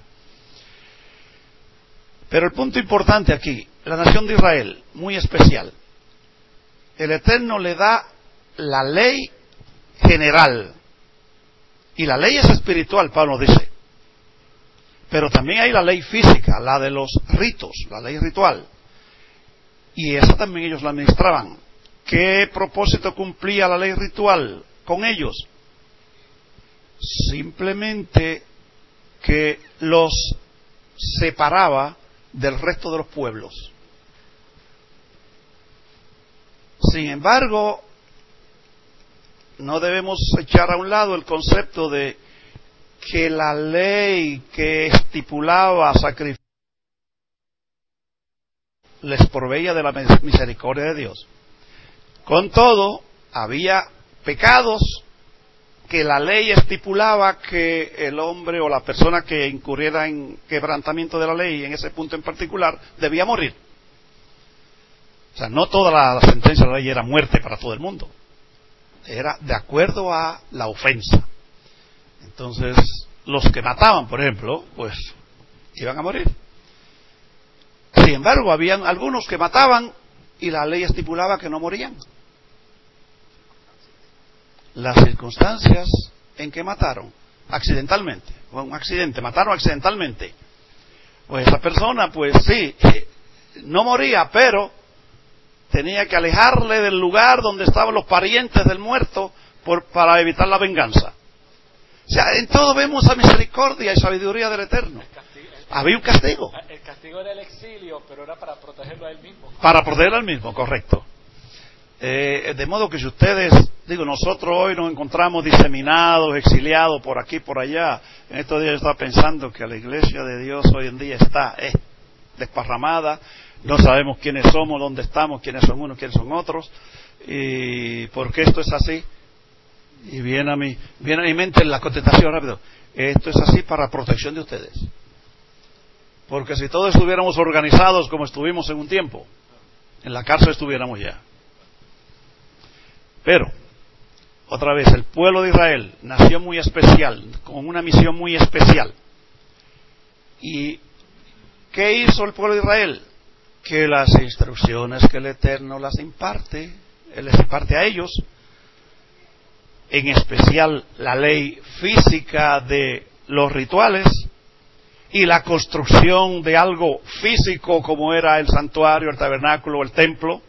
Pero el punto importante aquí, la nación de Israel, muy especial. El Eterno le da la ley general. Y la ley es espiritual, Pablo dice. Pero también hay la ley física, la de los ritos, la ley ritual. Y esa también ellos la administraban. ¿Qué propósito cumplía la ley ritual con ellos? Simplemente que los separaba del resto de los pueblos. Sin embargo, no debemos echar a un lado el concepto de que la ley que estipulaba sacrificios les proveía de la misericordia de Dios. Con todo, había pecados que la ley estipulaba que el hombre o la persona que incurriera en quebrantamiento de la ley, en ese punto en particular, debía morir. O sea, no toda la sentencia de la ley era muerte para todo el mundo. Era de acuerdo a la ofensa. Entonces, los que mataban, por ejemplo, pues iban a morir. Sin embargo, habían algunos que mataban y la ley estipulaba que no morían. Las circunstancias en que mataron, accidentalmente, fue un accidente, mataron accidentalmente. Pues esa persona, pues sí, no moría, pero tenía que alejarle del lugar donde estaban los parientes del muerto para evitar la venganza. O sea, en todo vemos esa misericordia y sabiduría del Eterno. Había un castigo. El castigo era el exilio, pero era para protegerlo a él mismo. Para protegerlo a él mismo, correcto. De modo que si ustedes, nosotros hoy nos encontramos diseminados, exiliados por aquí, por allá. En estos días yo estaba pensando que la iglesia de Dios hoy en día está desparramada. No sabemos quiénes somos, dónde estamos, quiénes son unos, quiénes son otros. ¿Y por qué esto es así? Y viene a mi mente la contestación rápido. Esto es así para protección de ustedes. Porque si todos estuviéramos organizados como estuvimos en un tiempo, en la cárcel estuviéramos ya. Pero, otra vez, el pueblo de Israel nació muy especial, con una misión muy especial. ¿Y qué hizo el pueblo de Israel? Que las instrucciones que el Eterno les imparte a ellos, en especial la ley física de los rituales y la construcción de algo físico como era el santuario, el tabernáculo, el templo,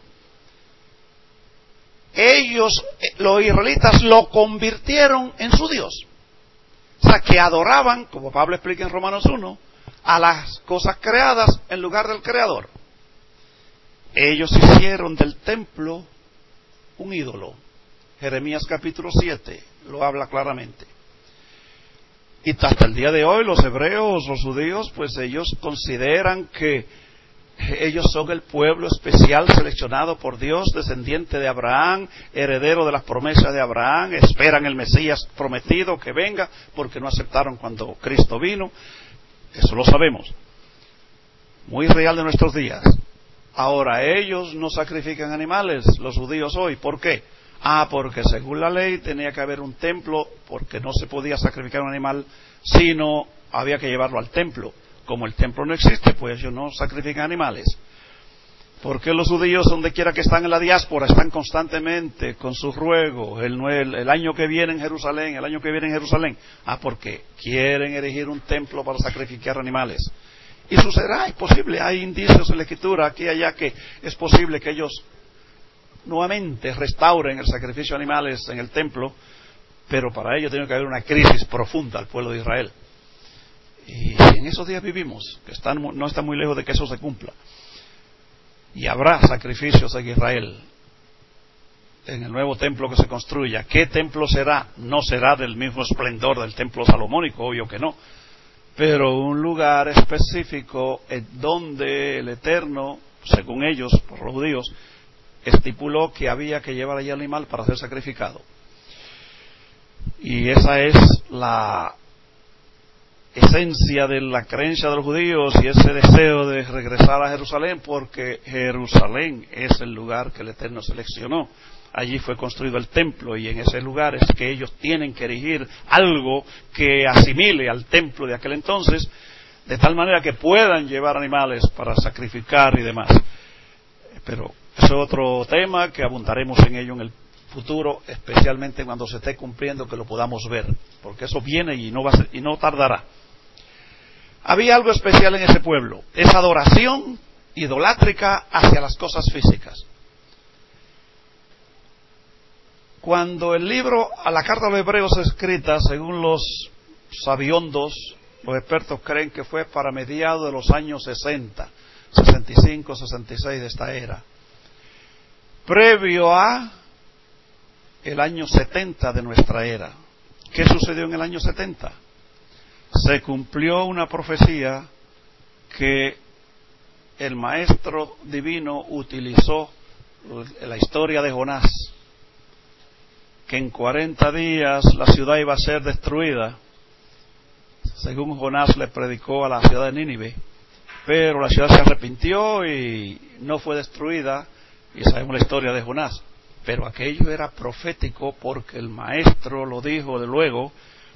ellos, los israelitas, lo convirtieron en su Dios. O sea, que adoraban, como Pablo explica en Romanos 1, a las cosas creadas en lugar del Creador. Ellos hicieron del templo un ídolo. Jeremías capítulo 7 lo habla claramente. Y hasta el día de hoy los hebreos, los judíos, pues ellos consideran que ellos son el pueblo especial seleccionado por Dios, descendiente de Abraham, heredero de las promesas de Abraham, esperan el Mesías prometido que venga, porque no aceptaron cuando Cristo vino. Eso lo sabemos. Muy real de nuestros días. Ahora, ellos no sacrifican animales, los judíos hoy. ¿Por qué? Porque según la ley tenía que haber un templo, porque no se podía sacrificar un animal, sino había que llevarlo al templo. Como el templo no existe, pues ellos no sacrifican animales. Porque los judíos, donde quiera que están en la diáspora, están constantemente con sus ruegos, el año que viene en Jerusalén, porque quieren erigir un templo para sacrificar animales. Y sucederá, es posible, hay indicios en la Escritura, aquí y allá, que es posible que ellos nuevamente restauren el sacrificio de animales en el templo, pero para ello tiene que haber una crisis profunda al pueblo de Israel. Y en esos días vivimos, que no está muy lejos de que eso se cumpla. Y habrá sacrificios en Israel, en el nuevo templo que se construya. ¿Qué templo será? No será del mismo esplendor del templo salomónico, obvio que no, pero un lugar específico en donde el Eterno, según ellos, por los judíos, estipuló que había que llevar allí al animal para ser sacrificado. Y esa es la esencia de la creencia de los judíos y ese deseo de regresar a Jerusalén, porque Jerusalén es el lugar que el Eterno seleccionó. Allí fue construido el templo y en ese lugar es que ellos tienen que erigir algo que asimile al templo de aquel entonces, de tal manera que puedan llevar animales para sacrificar y demás. Pero es otro tema que abundaremos en ello en el futuro, especialmente cuando se esté cumpliendo, que lo podamos ver, porque eso viene y no tardará. Había algo especial en ese pueblo, esa adoración idolátrica hacia las cosas físicas. Cuando el libro, a la carta a los Hebreos escrita, según los sabiondos, los expertos creen que fue para mediados de los años 60, 65, 66 de esta era, previo a el año 70 de nuestra era. ¿Qué sucedió en el año 70? Se cumplió una profecía que el maestro divino utilizó en la historia de Jonás, que en 40 días la ciudad iba a ser destruida, según Jonás le predicó a la ciudad de Nínive, pero la ciudad se arrepintió y no fue destruida, y sabemos la historia de Jonás. Pero aquello era profético porque el maestro lo dijo de luego,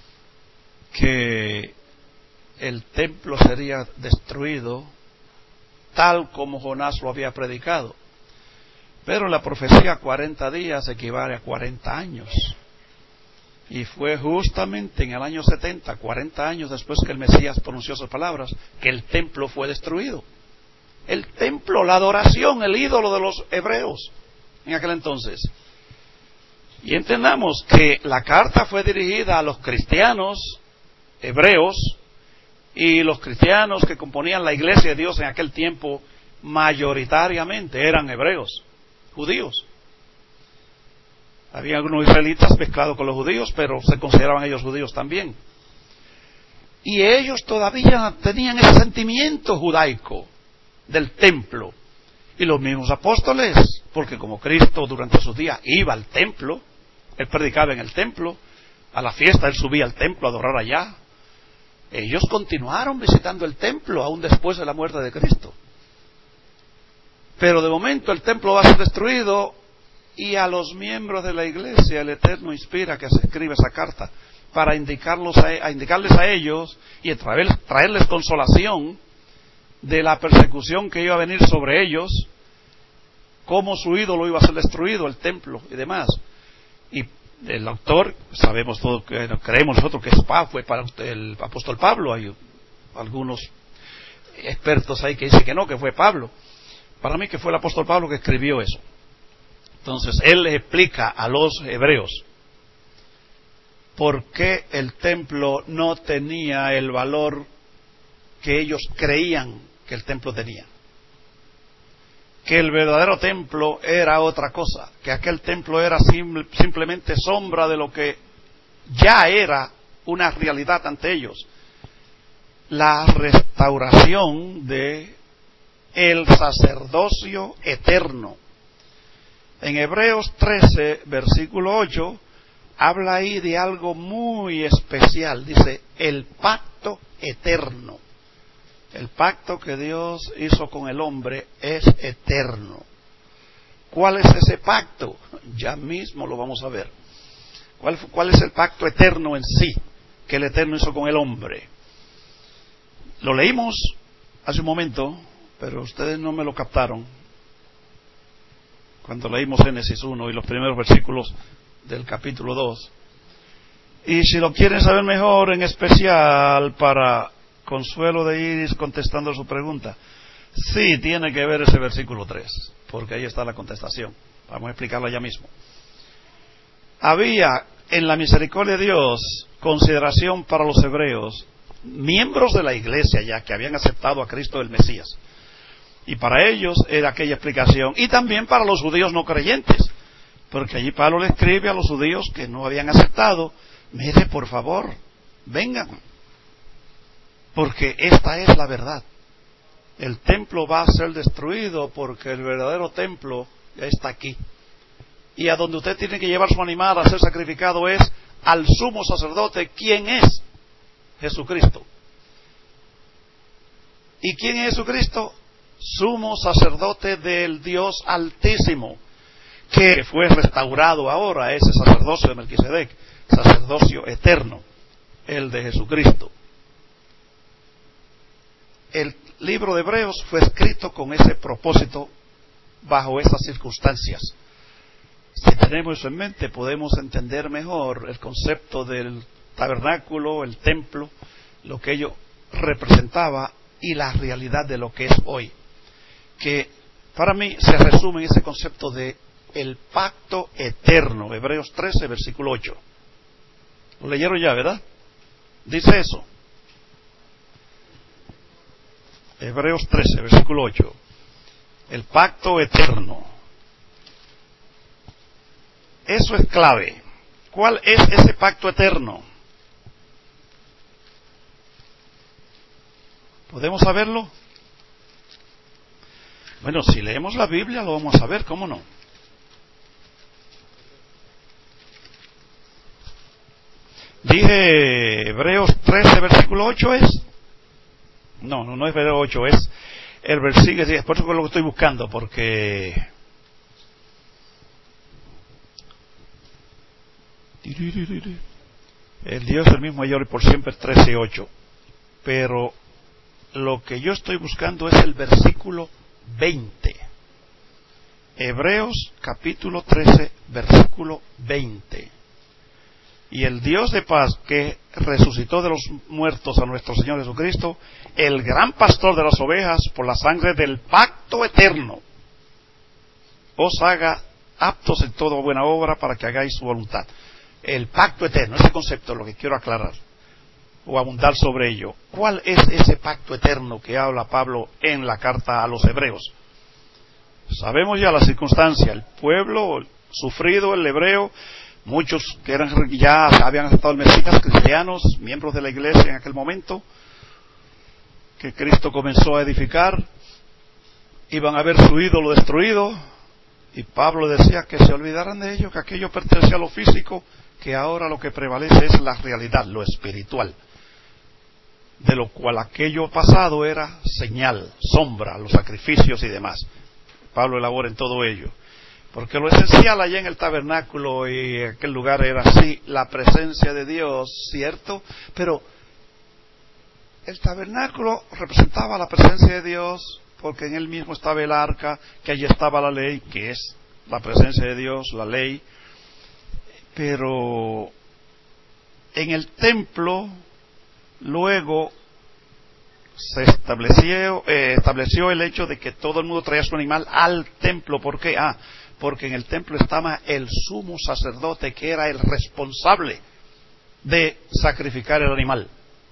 que el templo sería destruido tal como Jonás lo había predicado. Pero la profecía 40 días equivale a 40 años. Y fue justamente en el año 70, 40 años después que el Mesías pronunció esas palabras, que el templo fue destruido. El templo, la adoración, el ídolo de los hebreos en aquel entonces. Y entendamos que la carta fue dirigida a los cristianos hebreos, y los cristianos que componían la iglesia de Dios en aquel tiempo mayoritariamente eran hebreos, judíos. Había algunos israelitas mezclados con los judíos, pero se consideraban ellos judíos también. Y ellos todavía tenían ese sentimiento judaico del templo. Y los mismos apóstoles, porque como Cristo durante sus días iba al templo, Él predicaba en el templo, a la fiesta Él subía al templo a adorar allá, ellos continuaron visitando el templo aún después de la muerte de Cristo. Pero de momento el templo va a ser destruido, y a los miembros de la iglesia el Eterno inspira que se escriba esa carta para indicarles a ellos y traerles consolación de la persecución que iba a venir sobre ellos, cómo su ídolo iba a ser destruido, el templo y demás. Y el autor, sabemos todo, creemos nosotros que fue para el apóstol Pablo. Hay algunos expertos ahí que dicen que no, que fue Pablo. Para mí que fue el apóstol Pablo que escribió eso. Entonces él les explica a los hebreos por qué el templo no tenía el valor que ellos creían que el templo tenía, que el verdadero templo era otra cosa, que aquel templo era simplemente sombra de lo que ya era una realidad ante ellos, la restauración de el sacerdocio eterno. En Hebreos 13, versículo 8, habla ahí de algo muy especial. Dice, el pacto eterno. El pacto que Dios hizo con el hombre es eterno. ¿Cuál es ese pacto? Ya mismo lo vamos a ver. ¿Cuál es el pacto eterno en sí que el Eterno hizo con el hombre? Lo leímos hace un momento, pero ustedes no me lo captaron cuando leímos Génesis 1 y los primeros versículos del capítulo 2. Y si lo quieren saber mejor, en especial para consuelo de Iris contestando su pregunta, sí tiene que ver ese versículo 3, porque ahí está la contestación. Vamos a explicarlo ya mismo. Había en la misericordia de Dios consideración para los hebreos, miembros de la iglesia ya que habían aceptado a Cristo el Mesías. Y para ellos era aquella explicación, y también para los judíos no creyentes, porque allí Pablo le escribe a los judíos que no habían aceptado, mire, por favor, vengan, porque esta es la verdad. El templo va a ser destruido porque el verdadero templo ya está aquí. Y a donde usted tiene que llevar su animal a ser sacrificado es al sumo sacerdote, ¿quién es? Jesucristo. ¿Y quién es Jesucristo? Sumo sacerdote del Dios Altísimo, que fue restaurado ahora, ese sacerdocio de Melquisedec, sacerdocio eterno, el de Jesucristo. El libro de Hebreos fue escrito con ese propósito, bajo esas circunstancias. Si tenemos eso en mente, podemos entender mejor el concepto del tabernáculo, el templo, lo que ello representaba y la realidad de lo que es hoy. Que para mí se resume en ese concepto de el pacto eterno. Hebreos 13, versículo 8. Lo leyeron ya, ¿verdad? Dice eso. Hebreos 13, versículo 8. El pacto eterno. Eso es clave. ¿Cuál es ese pacto eterno? ¿Podemos saberlo? Bueno, si leemos la Biblia lo vamos a saber, ¿cómo no? Dije Hebreos 13, versículo 8 es. No es Hebreos 8, es el versículo, es por eso es lo que estoy buscando, porque el Dios es el mismo ayer y por siempre, 13:8. Pero lo que yo estoy buscando es el versículo 20. Hebreos capítulo 13, versículo 20. Y el Dios de paz que resucitó de los muertos a nuestro Señor Jesucristo, el gran pastor de las ovejas, por la sangre del pacto eterno, os haga aptos en toda buena obra para que hagáis su voluntad. El pacto eterno, ese concepto es lo que quiero aclarar o abundar sobre ello. ¿Cuál es ese pacto eterno que habla Pablo en la carta a los hebreos? Sabemos ya la circunstancia, el pueblo sufrido, el hebreo, muchos que ya habían aceptado el Mesías, cristianos, miembros de la iglesia en aquel momento, que Cristo comenzó a edificar, iban a ver su ídolo destruido, y Pablo decía que se olvidaran de ello, que aquello pertenecía a lo físico, que ahora lo que prevalece es la realidad, lo espiritual, de lo cual aquello pasado era señal, sombra, los sacrificios y demás. Pablo elabora en todo ello, porque lo esencial allá en el tabernáculo y aquel lugar era así, la presencia de Dios, cierto, pero el tabernáculo representaba la presencia de Dios, porque en él mismo estaba el arca, que allí estaba la ley, que es la presencia de Dios, la ley. Pero en el templo luego se estableció el hecho de que todo el mundo traía su animal al templo. ¿Por qué? Porque en el templo estaba el sumo sacerdote, que era el responsable de sacrificar el animal.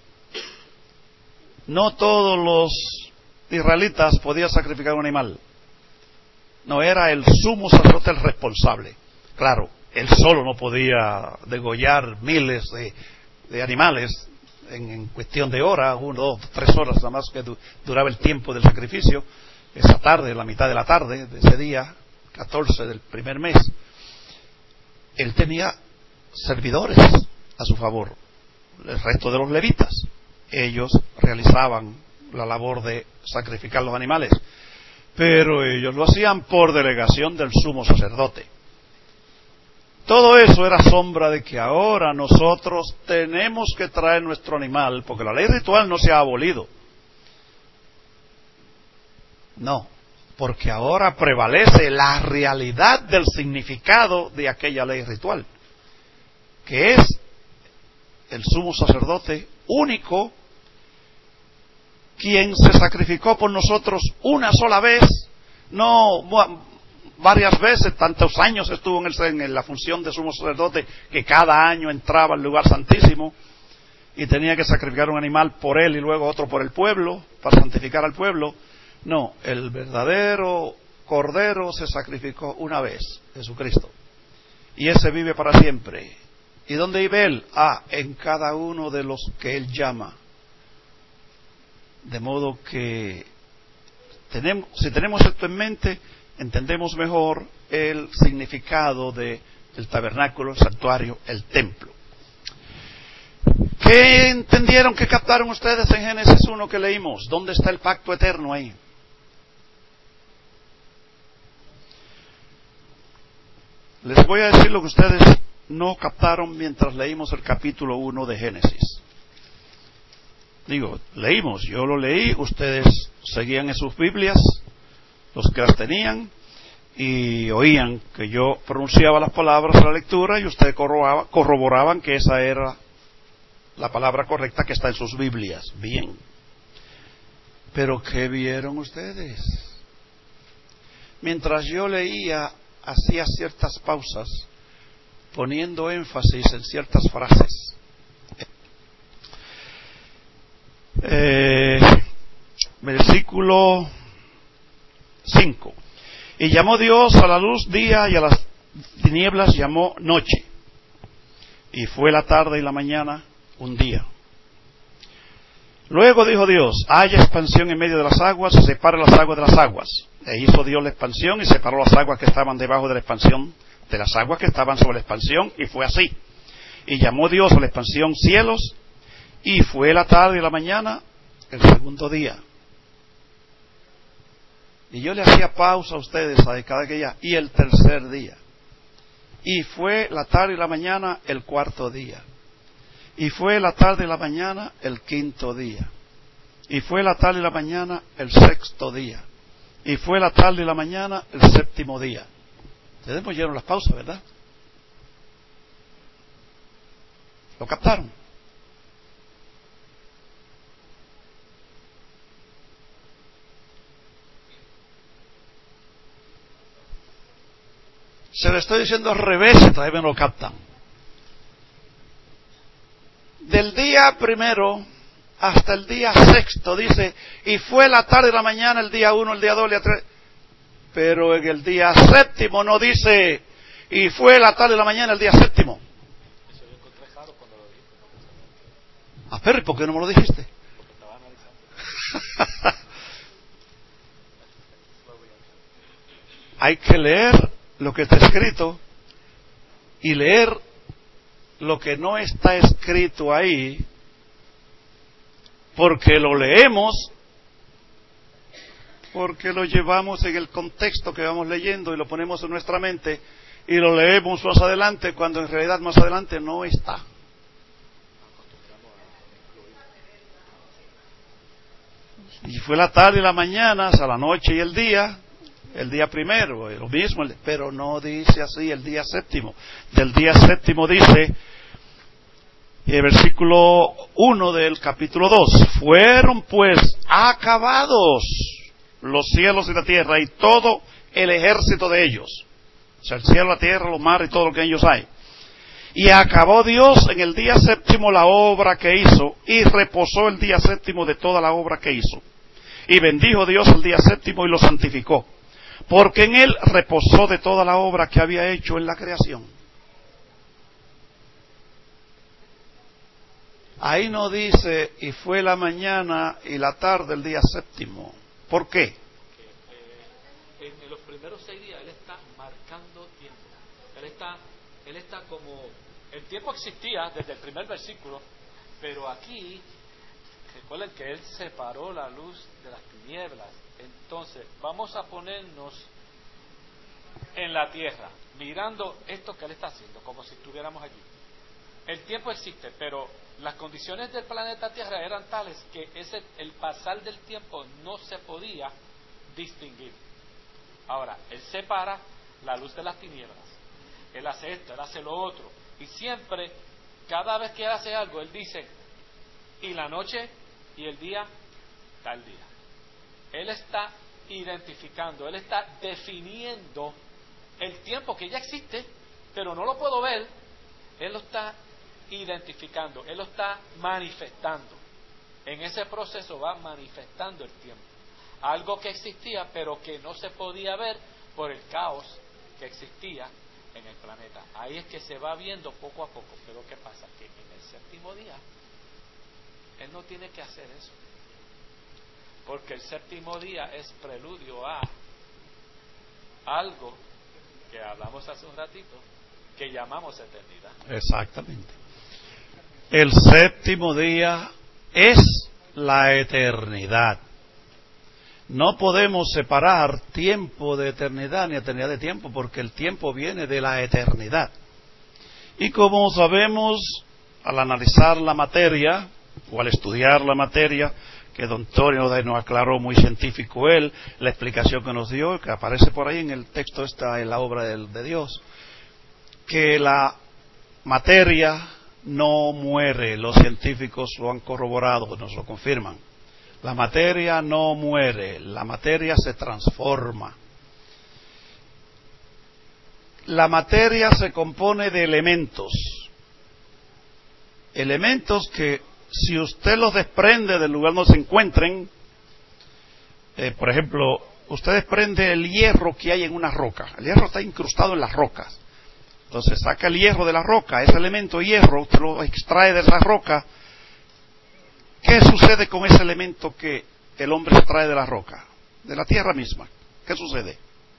No todos los israelitas podían sacrificar un animal. No, era el sumo sacerdote el responsable. Claro, él solo no podía degollar miles de animales en cuestión de horas, 1, 2, 3 horas nada más que duraba el tiempo del sacrificio. Esa tarde, la mitad de la tarde de ese día 14 del primer mes, él tenía servidores a su favor, el resto de los levitas. Ellos realizaban la labor de sacrificar los animales, pero ellos lo hacían por delegación del sumo sacerdote. Todo eso era sombra de que ahora nosotros tenemos que traer nuestro animal, porque la ley ritual no se ha abolido. No, porque ahora prevalece la realidad del significado de aquella ley ritual, que es el sumo sacerdote único, quien se sacrificó por nosotros una sola vez, no varias veces, tantos años estuvo en la función de sumo sacerdote, que cada año entraba al lugar santísimo y tenía que sacrificar un animal por él y luego otro por el pueblo, para santificar al pueblo. No, el verdadero Cordero se sacrificó una vez, Jesucristo, y ese vive para siempre. ¿Y dónde vive él? En cada uno de los que él llama. De modo que si tenemos esto en mente, entendemos mejor el significado del tabernáculo, el santuario, el templo. ¿Qué entendieron, qué captaron ustedes en Génesis 1 que leímos? ¿Dónde está el pacto eterno ahí? Les voy a decir lo que ustedes no captaron mientras leímos el capítulo 1 de Génesis. Leímos, yo lo leí, ustedes seguían en sus Biblias, los que las tenían, y oían que yo pronunciaba las palabras de la lectura y ustedes corroboraban que esa era la palabra correcta que está en sus Biblias. Bien. Pero ¿qué vieron ustedes? Mientras yo leía, hacía ciertas pausas, poniendo énfasis en ciertas frases. Versículo 5. Y llamó Dios a la luz día y a las tinieblas llamó noche. Y fue la tarde y la mañana un día. Luego dijo Dios, haya expansión en medio de las aguas, y separe las aguas de las aguas. E hizo Dios la expansión y separó las aguas que estaban debajo de la expansión de las aguas que estaban sobre la expansión, y fue así. Y llamó Dios a la expansión cielos, y fue la tarde y la mañana el segundo día. Y yo le hacía pausa a ustedes a cada día, y el tercer día. Y fue la tarde y la mañana el cuarto día. Y fue la tarde y la mañana el quinto día. Y fue la tarde y la mañana el sexto día. Y fue la tarde y la mañana el séptimo día. Ustedes me oyeron las pausas, ¿verdad? ¿Lo captaron? Se lo estoy diciendo al revés y todavía no lo captan. Del día primero hasta el día sexto dice, y fue la tarde y la mañana el día 1, el día 2, el día 3. Pero en el día séptimo no dice, y fue la tarde y la mañana el día séptimo. Eso yo encontré raro cuando lo dije. Ah, pero ¿y por qué no me lo dijiste? Porque estaba analizando. Hay que leer lo que está escrito y leer lo que no está escrito ahí, porque lo leemos, porque lo llevamos en el contexto que vamos leyendo y lo ponemos en nuestra mente y lo leemos más adelante cuando en realidad más adelante no está. Y fue la tarde y la mañana, hasta la noche y el día primero, lo mismo, pero no dice así el día séptimo. Del día séptimo dice, el versículo 1 del capítulo 2, fueron pues acabados los cielos y la tierra y todo el ejército de ellos. O sea, el cielo, la tierra, los mares y todo lo que en ellos hay. Y acabó Dios en el día séptimo la obra que hizo y reposó el día séptimo de toda la obra que hizo. Y bendijo Dios el día séptimo y lo santificó, porque en él reposó de toda la obra que había hecho en la creación. Ahí no dice, y fue la mañana y la tarde el día séptimo. ¿Por qué? En los primeros 6 días Él está marcando tiempo. Él está como... El tiempo existía desde el primer versículo, pero aquí, recuerden que Él separó la luz de las tinieblas. Entonces, vamos a ponernos en la tierra, mirando esto que Él está haciendo, como si estuviéramos allí. El tiempo existe, pero las condiciones del planeta Tierra eran tales que el pasar del tiempo no se podía distinguir. Ahora, Él separa la luz de las tinieblas. Él hace esto, Él hace lo otro. Y siempre, cada vez que Él hace algo, Él dice, y la noche y el día, tal día. Él está identificando, Él está definiendo el tiempo que ya existe, pero no lo puedo ver. Él lo está identificando, Él lo está manifestando. En ese proceso va manifestando el tiempo. Algo que existía, pero que no se podía ver por el caos que existía en el planeta. Ahí es que se va viendo poco a poco. Pero ¿qué pasa? Que en el séptimo día Él no tiene que hacer eso, porque el séptimo día es preludio a algo que hablamos hace un ratito, que llamamos eternidad. Exactamente. El séptimo día es la eternidad. No podemos separar tiempo de eternidad ni eternidad de tiempo, porque el tiempo viene de la eternidad. Y como sabemos, al analizar la materia o al estudiar la materia, que don Antonio nos aclaró, muy científico él, la explicación que nos dio, que aparece por ahí en el texto, está en la obra de Dios, que la materia no muere. Los científicos lo han corroborado, nos lo confirman. La materia no muere, la materia se transforma. La materia se compone de elementos que, si usted los desprende del lugar donde se encuentren, por ejemplo, usted desprende el hierro que hay en una roca. El hierro está incrustado en las rocas. Entonces saca el hierro de la roca, ese elemento hierro, usted lo extrae de esa roca. ¿Qué sucede con ese elemento que el hombre extrae de la roca? De la tierra misma. ¿Qué sucede?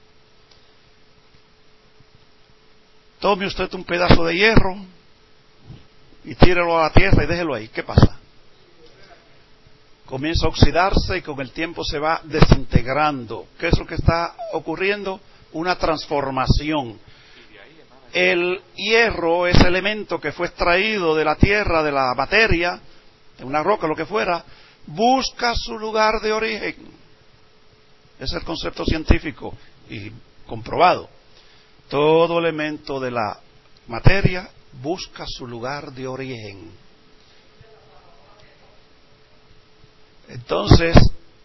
Tome usted un pedazo de hierro y tírelo a la tierra y déjelo ahí. ¿Qué pasa? Comienza a oxidarse y con el tiempo se va desintegrando. ¿Qué es lo que está ocurriendo? Una transformación. El hierro, ese elemento que fue extraído de la tierra, de la materia, de una roca, lo que fuera, busca su lugar de origen. Ese es el concepto científico y comprobado. Todo elemento de la materia busca su lugar de origen. Entonces,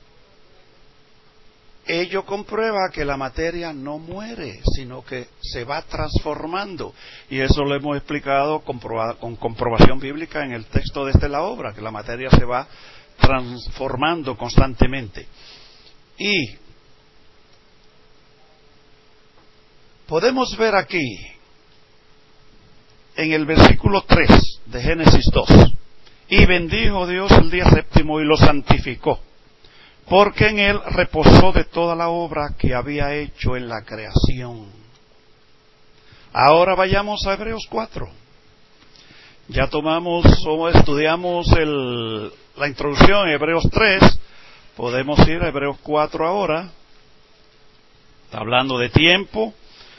ello comprueba que la materia no muere, sino que se va transformando. Y eso lo hemos explicado con comprobación bíblica en el texto de la obra, que la materia se va transformando constantemente. Y podemos ver aquí, en el versículo 3 de Génesis 2, y bendijo Dios el día séptimo y lo santificó, porque en él reposó de toda la obra que había hecho en la creación. Ahora vayamos a Hebreos 4. Ya tomamos o estudiamos la introducción en Hebreos 3, podemos ir a Hebreos 4 ahora. Está hablando de tiempo.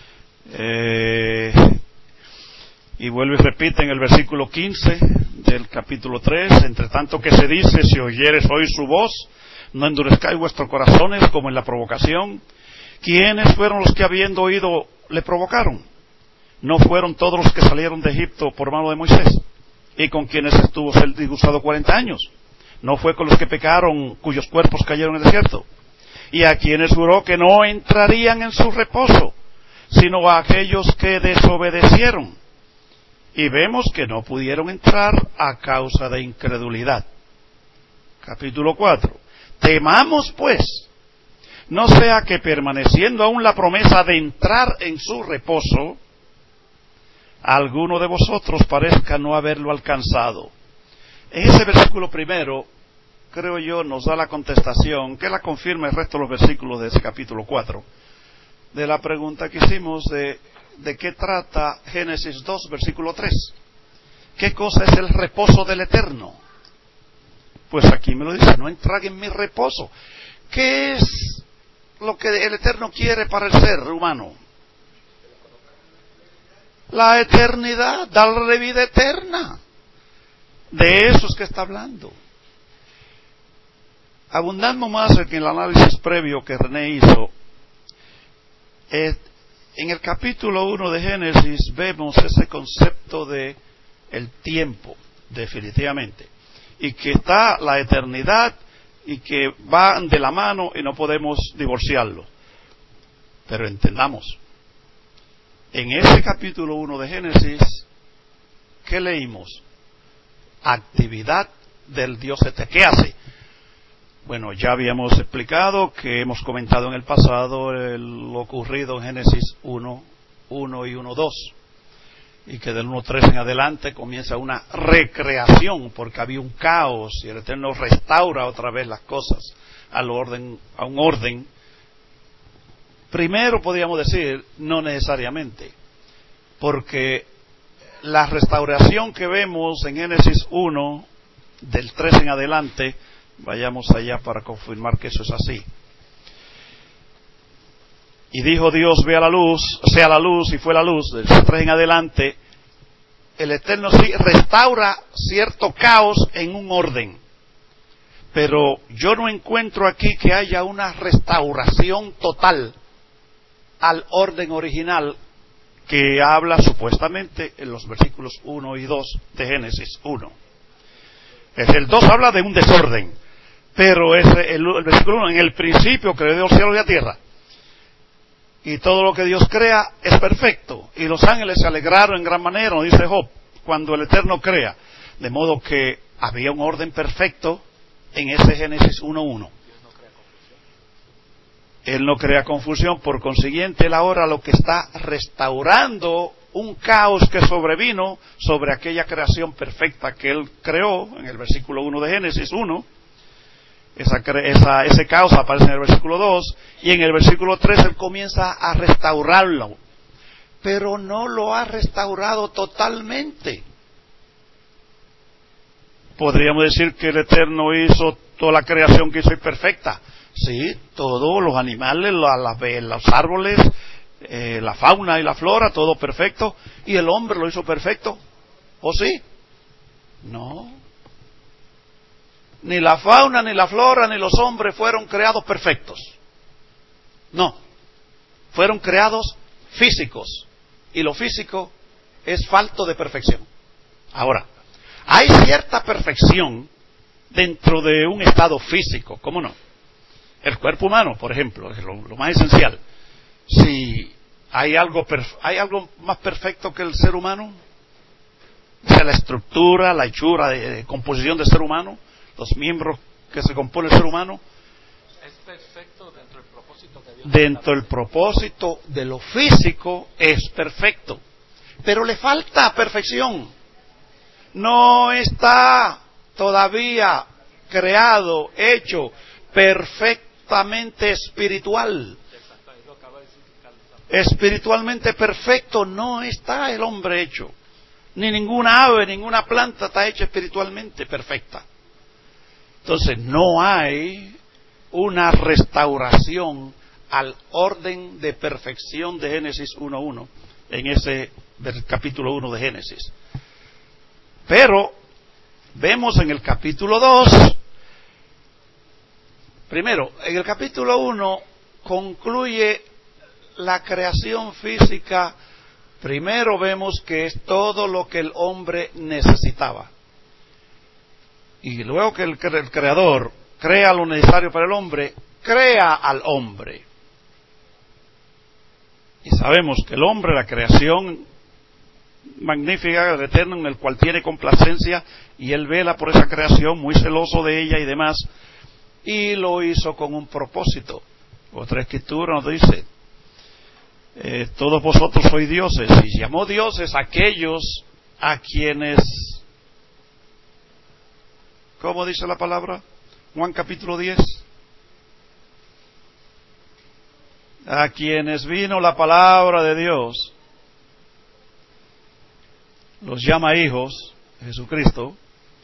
Y vuelve y repite en el versículo 15 del capítulo 3, entre tanto que se dice, si oyeres hoy su voz, no endurezcáis vuestros corazones como en la provocación. ¿Quiénes fueron los que habiendo oído le provocaron? ¿No fueron todos los que salieron de Egipto por mano de Moisés? ¿Y con quienes estuvo disgustado 40 años? ¿No fue con los que pecaron, cuyos cuerpos cayeron en el desierto? ¿Y a quienes juró que no entrarían en su reposo, sino a aquellos que desobedecieron? Y vemos que no pudieron entrar a causa de incredulidad. Capítulo 4. Temamos pues, no sea que permaneciendo aún la promesa de entrar en su reposo, alguno de vosotros parezca no haberlo alcanzado. En ese versículo primero, creo yo, nos da la contestación, que la confirma el resto de los versículos de ese capítulo 4, de la pregunta que hicimos de qué trata Génesis 2, versículo 3. ¿Qué cosa es el reposo del Eterno? Pues aquí me lo dice, no entrar en mi reposo. ¿Qué es lo que el Eterno quiere para el ser humano? La eternidad, darle vida eterna. De eso es que está hablando. Abundando más en el análisis previo que René hizo, en el capítulo 1 de Génesis vemos ese concepto de el tiempo, definitivamente, y que está la eternidad y que van de la mano y no podemos divorciarlo. Pero entendamos, en ese capítulo 1 de Génesis, ¿qué leímos? Actividad del Dios eterno. ¿Qué hace? Bueno, ya habíamos explicado que hemos comentado en el pasado lo ocurrido en Génesis 1 y 1.2, y que del 1.3 en adelante comienza una recreación, porque había un caos y el Eterno restaura otra vez las cosas a un orden. Primero podríamos decir, no necesariamente, porque la restauración que vemos en Génesis 1, del 3 en adelante, vayamos allá para confirmar que eso es así. Y dijo Dios, vea la luz, sea la luz, y fue la luz. Del 3 en adelante, el Eterno sí restaura cierto caos en un orden. Pero yo no encuentro aquí que haya una restauración total al orden original que habla supuestamente en los versículos 1 y 2 de Génesis 1. El 2 habla de un desorden, pero el versículo 1, en el principio creó Dios los cielos y la tierra. Y todo lo que Dios crea es perfecto. Y los ángeles se alegraron en gran manera, nos dice Job, cuando el Eterno crea. De modo que había un orden perfecto en ese Génesis 1:1. Él no crea confusión, por consiguiente Él ahora lo que está restaurando un caos que sobrevino sobre aquella creación perfecta que Él creó en el versículo 1 de Génesis 1. Ese caos aparece en el versículo 2 y en el versículo 3 Él comienza a restaurarlo, pero no lo ha restaurado totalmente. Podríamos decir que el Eterno hizo toda la creación que hizo perfecta. Sí, todos los animales, los árboles, la fauna y la flora, todo perfecto. ¿Y el hombre lo hizo perfecto? ¿O sí? No. Ni la fauna, ni la flora, ni los hombres fueron creados perfectos. No. Fueron creados físicos. Y lo físico es falto de perfección. Ahora, hay cierta perfección dentro de un estado físico, ¿cómo no? El cuerpo humano, por ejemplo, es lo más esencial. Si hay algo más perfecto que el ser humano, o sea, la estructura, la hechura de composición del ser humano, los miembros que se compone el ser humano, es perfecto dentro del propósito que Dios dentro del propósito de lo físico es perfecto, pero le falta perfección. No está todavía creado, hecho perfectamente espiritual. Espiritualmente perfecto no está el hombre hecho. Ni ninguna ave, ninguna planta está hecha espiritualmente perfecta. Entonces no hay una restauración al orden de perfección de Génesis 1:1 en ese capítulo 1 de Génesis. Pero vemos en el capítulo 2, primero, en el capítulo 1 concluye la creación física. Primero vemos que es todo lo que el hombre necesitaba. Y luego que el Creador crea lo necesario para el hombre, crea al hombre. Y sabemos que el hombre, la creación magnífica del Eterno, en el cual tiene complacencia, y Él vela por esa creación, muy celoso de ella y demás, y lo hizo con un propósito. Otra escritura nos dice, todos vosotros sois dioses, y llamó dioses a aquellos a quienes, ¿cómo dice la palabra? Juan capítulo 10. A quienes vino la palabra de Dios, los llama hijos, Jesucristo.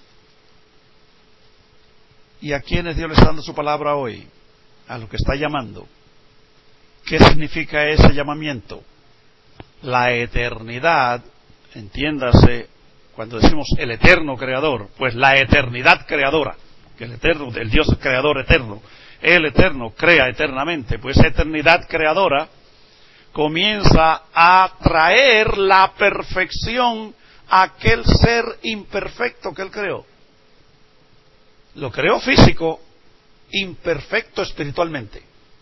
¿Y a quienes Dios le está dando su palabra hoy? A los que está llamando. ¿Qué significa ese llamamiento? La eternidad, entiéndase, cuando decimos el eterno creador, pues la eternidad creadora, que el eterno, el Dios creador eterno, el eterno crea eternamente, pues eternidad creadora comienza a traer la perfección a aquel ser imperfecto que Él creó. Lo creó físico, imperfecto espiritualmente.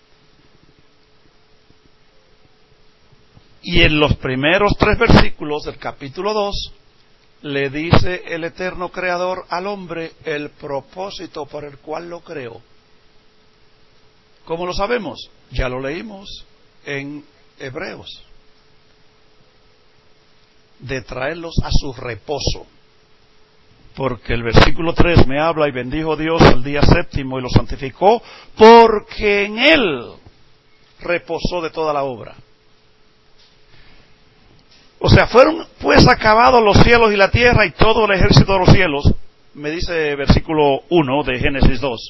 Y en los primeros 3 versículos del capítulo 2, le dice el eterno creador al hombre el propósito por el cual lo creó. ¿Cómo lo sabemos? Ya lo leímos en Hebreos. De traerlos a su reposo. Porque el versículo 3 me habla, y bendijo Dios el día séptimo y lo santificó, porque en Él reposó de toda la obra. O sea, fueron pues acabados los cielos y la tierra y todo el ejército de los cielos, me dice versículo 1 de Génesis 2.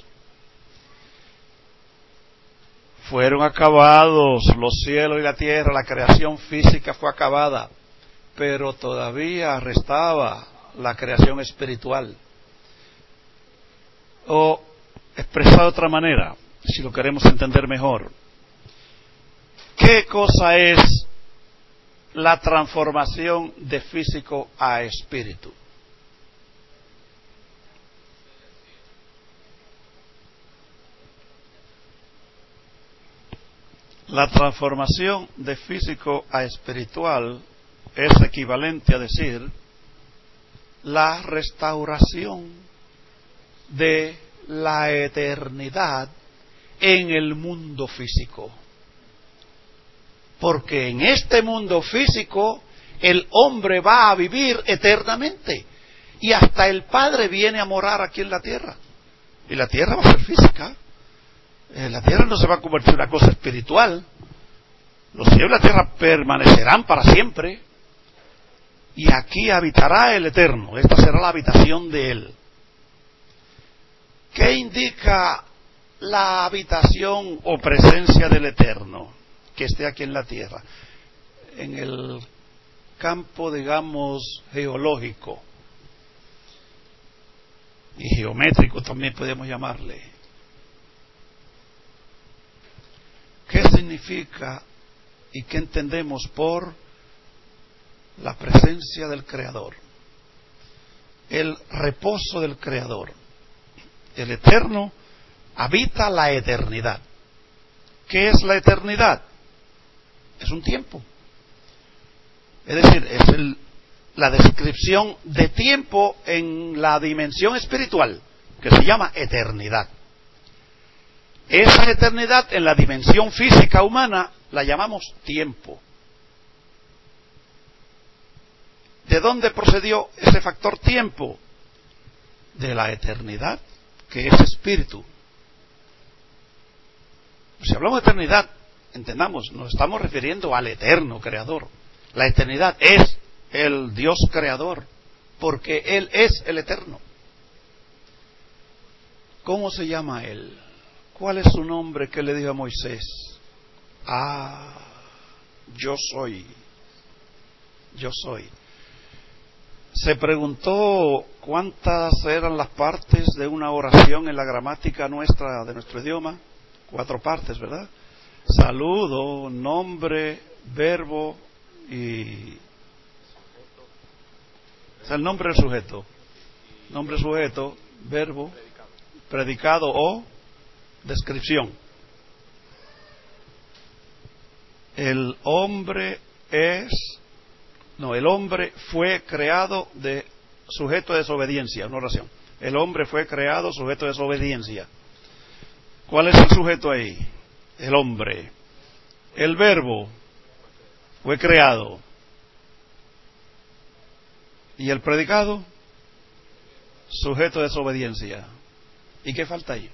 Fueron acabados los cielos y la tierra, la creación física fue acabada, pero todavía restaba la creación espiritual. Expresado de otra manera, si lo queremos entender mejor, ¿qué cosa es la transformación de físico a espíritu? La transformación de físico a espiritual es equivalente a decir la restauración de la eternidad en el mundo físico. Porque en este mundo físico el hombre va a vivir eternamente y hasta el Padre viene a morar aquí en la tierra. Y la tierra va a ser física. La tierra no se va a convertir en una cosa espiritual. Los cielos y la tierra permanecerán para siempre. Y aquí habitará el Eterno. Esta será la habitación de Él. ¿Qué indica la habitación o presencia del Eterno que esté aquí en la tierra? En el campo, digamos, geológico y geométrico también podemos llamarle. ¿Qué significa y qué entendemos por la presencia del Creador? El reposo del Creador. El Eterno habita la eternidad. ¿Qué es la eternidad? Es un tiempo. Es decir, es la descripción de tiempo en la dimensión espiritual, que se llama eternidad. Esa eternidad en la dimensión física humana la llamamos tiempo. ¿De dónde procedió ese factor tiempo? De la eternidad, que es espíritu. Si hablamos de eternidad, entendamos, nos estamos refiriendo al eterno creador. La eternidad es el Dios creador, porque Él es el eterno. ¿Cómo se llama Él? ¿Cuál es su nombre que le dijo a Moisés? Yo soy. Yo soy. Se preguntó cuántas eran las partes de una oración en la gramática nuestra, de nuestro idioma. 4 partes, ¿verdad? Saludo, nombre, verbo y... O sea, el nombre del sujeto. Nombre, sujeto, verbo, predicado o descripción. El hombre fue creado de sujeto de desobediencia, una oración. El hombre fue creado sujeto de desobediencia. ¿Cuál es el sujeto ahí? El hombre. El verbo fue creado. ¿Y el predicado? Sujeto de desobediencia. ¿Y qué falta ahí?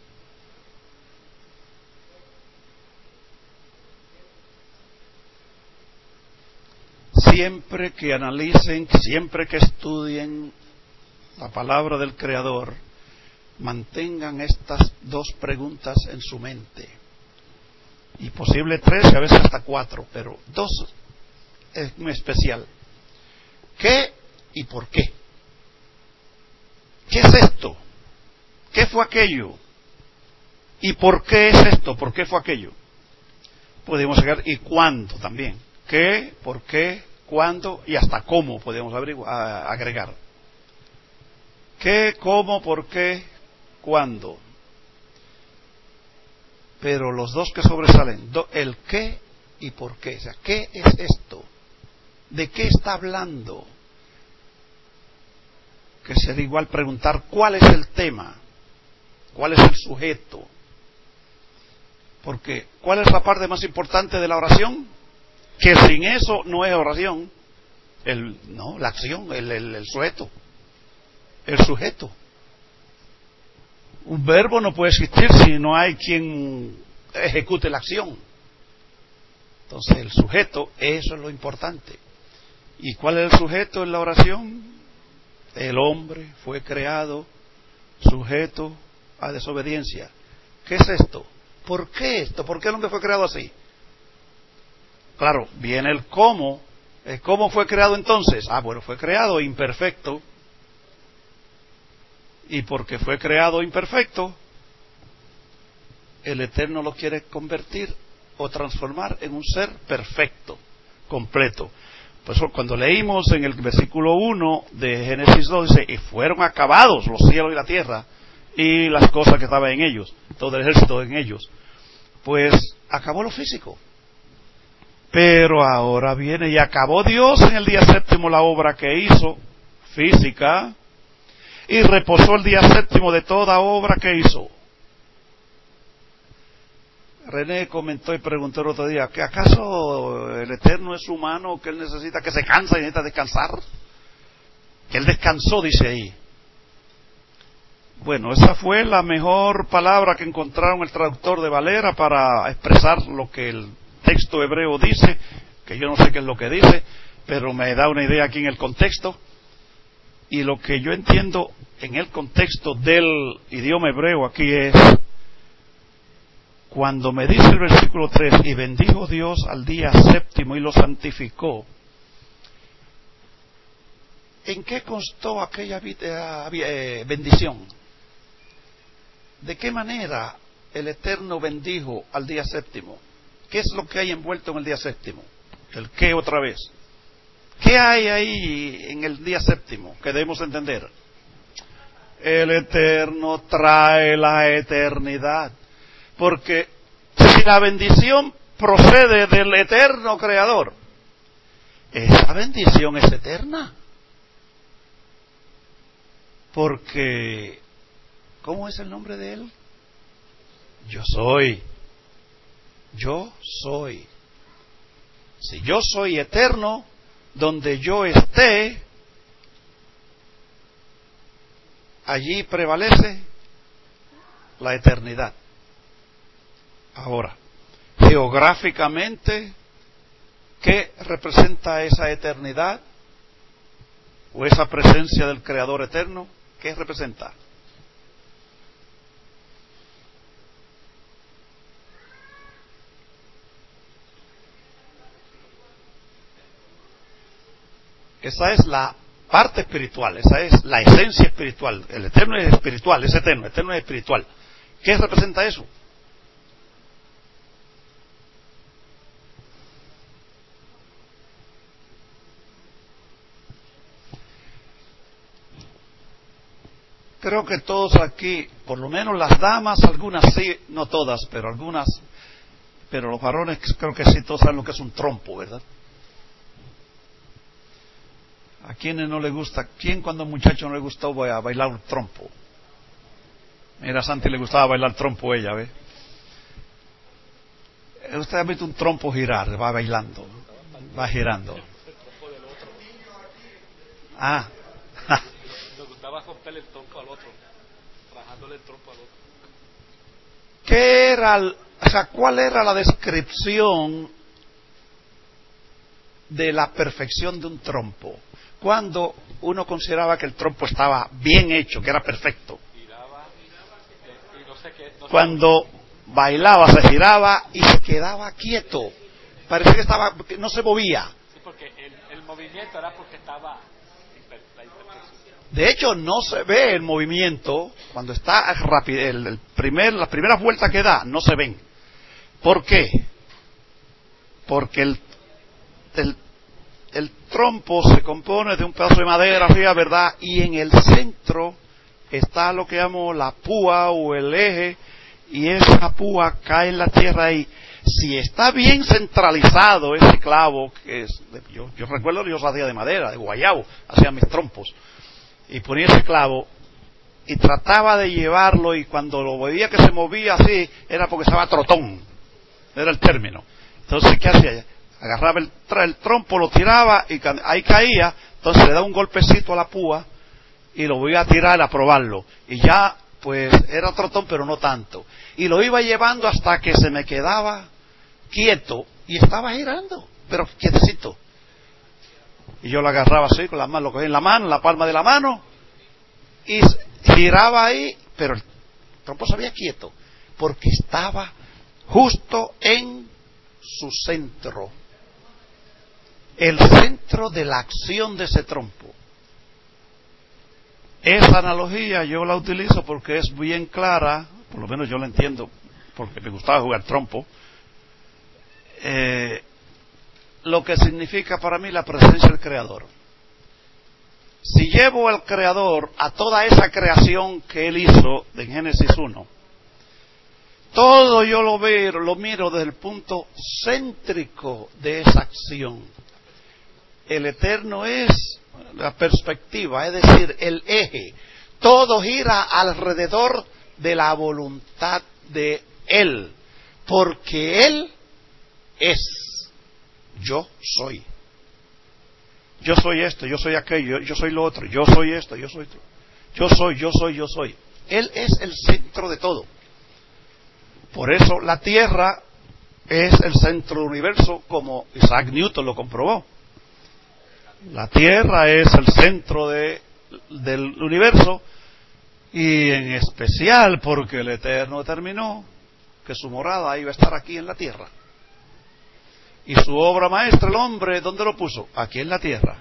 Siempre que analicen, siempre que estudien la palabra del Creador, mantengan estas 2 preguntas en su mente. Y posible 3 y a veces hasta 4, pero 2 es muy especial. ¿Qué y por qué? ¿Qué es esto? ¿Qué fue aquello? ¿Y por qué es esto? ¿Por qué fue aquello? Podemos llegar, ¿y cuándo también? ¿Qué? ¿Por qué? ¿Cuándo? Y hasta cómo podemos agregar. ¿Qué? ¿Cómo? ¿Por qué? ¿Cuándo? Pero los 2 que sobresalen, el qué y por qué. O sea, ¿qué es esto? ¿De qué está hablando? Que sería igual preguntar cuál es el tema, cuál es el sujeto. Porque, ¿cuál es la parte más importante de la oración? Que sin eso no es oración. La acción, el sujeto. El sujeto. Un verbo no puede existir si no hay quien ejecute la acción. Entonces el sujeto, eso es lo importante. ¿Y cuál es el sujeto en la oración? El hombre fue creado sujeto a desobediencia. ¿Qué es esto? ¿Por qué esto? ¿Por qué el hombre fue creado así? Claro, viene el cómo. ¿Cómo fue creado entonces? Bueno, fue creado imperfecto. Y porque fue creado imperfecto, el Eterno lo quiere convertir o transformar en un ser perfecto, completo. Por eso cuando leímos en el versículo 1 de Génesis 2, dice, y fueron acabados los cielos y la tierra, y las cosas que estaban en ellos, todo el ejército en ellos. Pues acabó lo físico. Pero ahora viene y acabó Dios en el día séptimo la obra que hizo, física, y reposó el día séptimo de toda obra que hizo. René comentó y preguntó el otro día, ¿que acaso el Eterno es humano, que Él necesita, que se cansa y necesita descansar? Que Él descansó, dice ahí. Bueno, esa fue la mejor palabra que encontraron el traductor de Valera para expresar lo que el texto hebreo dice, que yo no sé qué es lo que dice, pero me da una idea aquí en el contexto. Y lo que yo entiendo en el contexto del idioma hebreo aquí es, cuando me dice el versículo 3, y bendijo Dios al día séptimo y lo santificó, ¿en qué constó aquella bendición? ¿De qué manera el Eterno bendijo al día séptimo? ¿Qué es lo que hay envuelto en el día séptimo? ¿El qué otra vez? ¿Qué hay ahí en el día séptimo que debemos entender? El Eterno trae la eternidad. Porque si la bendición procede del eterno Creador, esa bendición es eterna. Porque, ¿cómo es el nombre de Él? Yo soy. Yo soy. Si yo soy eterno, donde yo esté, allí prevalece la eternidad. Ahora, geográficamente, ¿qué representa esa eternidad? ¿O esa presencia del Creador eterno? ¿Qué representa? Esa es la parte espiritual, esa es la esencia espiritual. El eterno es espiritual, es eterno, el eterno es espiritual. ¿Qué representa eso? Creo que todos aquí, por lo menos las damas, algunas sí, no todas, pero algunas, pero los varones creo que sí, todos saben lo que es un trompo, ¿verdad? ¿A quiénes no le gusta? ¿Quién cuando muchacho no le gustó a bailar un trompo? Mira, a Santi le gustaba bailar trompo ella, ¿ve? Usted ha visto un trompo girar, va bailando, va girando. Ah, Nos gustaba romperle el trompo al otro, rajándole el trompo al otro. ¿qué era, cuál era la descripción de la perfección de un trompo? Cuando uno consideraba que el trompo estaba bien hecho, que era perfecto. Y no sé qué, Cuando bailaba, se giraba y se quedaba quieto. Parecía que estaba, que no se movía. Sí, porque el movimiento era porque estaba la imperfección. De hecho, no se ve el movimiento cuando está rápido. Las primeras vueltas que da no se ven. ¿Por qué? Porque el trompo se compone de un pedazo de madera arriba, ¿verdad? Y en el centro está lo que llamo la púa o el eje, y esa púa cae en la tierra y si está bien centralizado ese clavo, que es, yo recuerdo que yo hacía de madera, de guayabo, hacía mis trompos, y ponía ese clavo y trataba de llevarlo, y cuando lo veía que se movía así, era porque estaba trotón, era el término. Entonces, ¿qué hacía? Agarraba el trompo, lo tiraba y ahí caía, entonces le daba un golpecito a la púa y lo voy a tirar a probarlo. Y ya, pues, era trotón, pero no tanto. Y lo iba llevando hasta que se me quedaba quieto y estaba girando, pero quietecito. Y yo lo agarraba así, con la mano, lo cogía en la mano, en la palma de la mano, y giraba ahí, pero el trompo se veía quieto, porque estaba justo en su centro. El centro de la acción de ese trompo. Esa analogía yo la utilizo porque es bien clara, por lo menos yo la entiendo porque me gustaba jugar trompo, lo que significa para mí la presencia del Creador. Si llevo al Creador a toda esa creación que Él hizo en Génesis 1, todo yo lo veo, lo miro desde el punto céntrico de esa acción. El eterno es la perspectiva, es decir, el eje. Todo gira alrededor de la voluntad de Él, porque Él es. Yo soy. Yo soy esto, yo soy aquello, yo soy lo otro, yo soy esto, yo soy otro. Yo soy. Él es el centro de todo. Por eso la Tierra es el centro del universo, como Isaac Newton lo comprobó. La Tierra es el centro del universo, y en especial porque el Eterno determinó que su morada iba a estar aquí en la Tierra. Y su obra maestra, el hombre, ¿dónde lo puso? Aquí en la Tierra.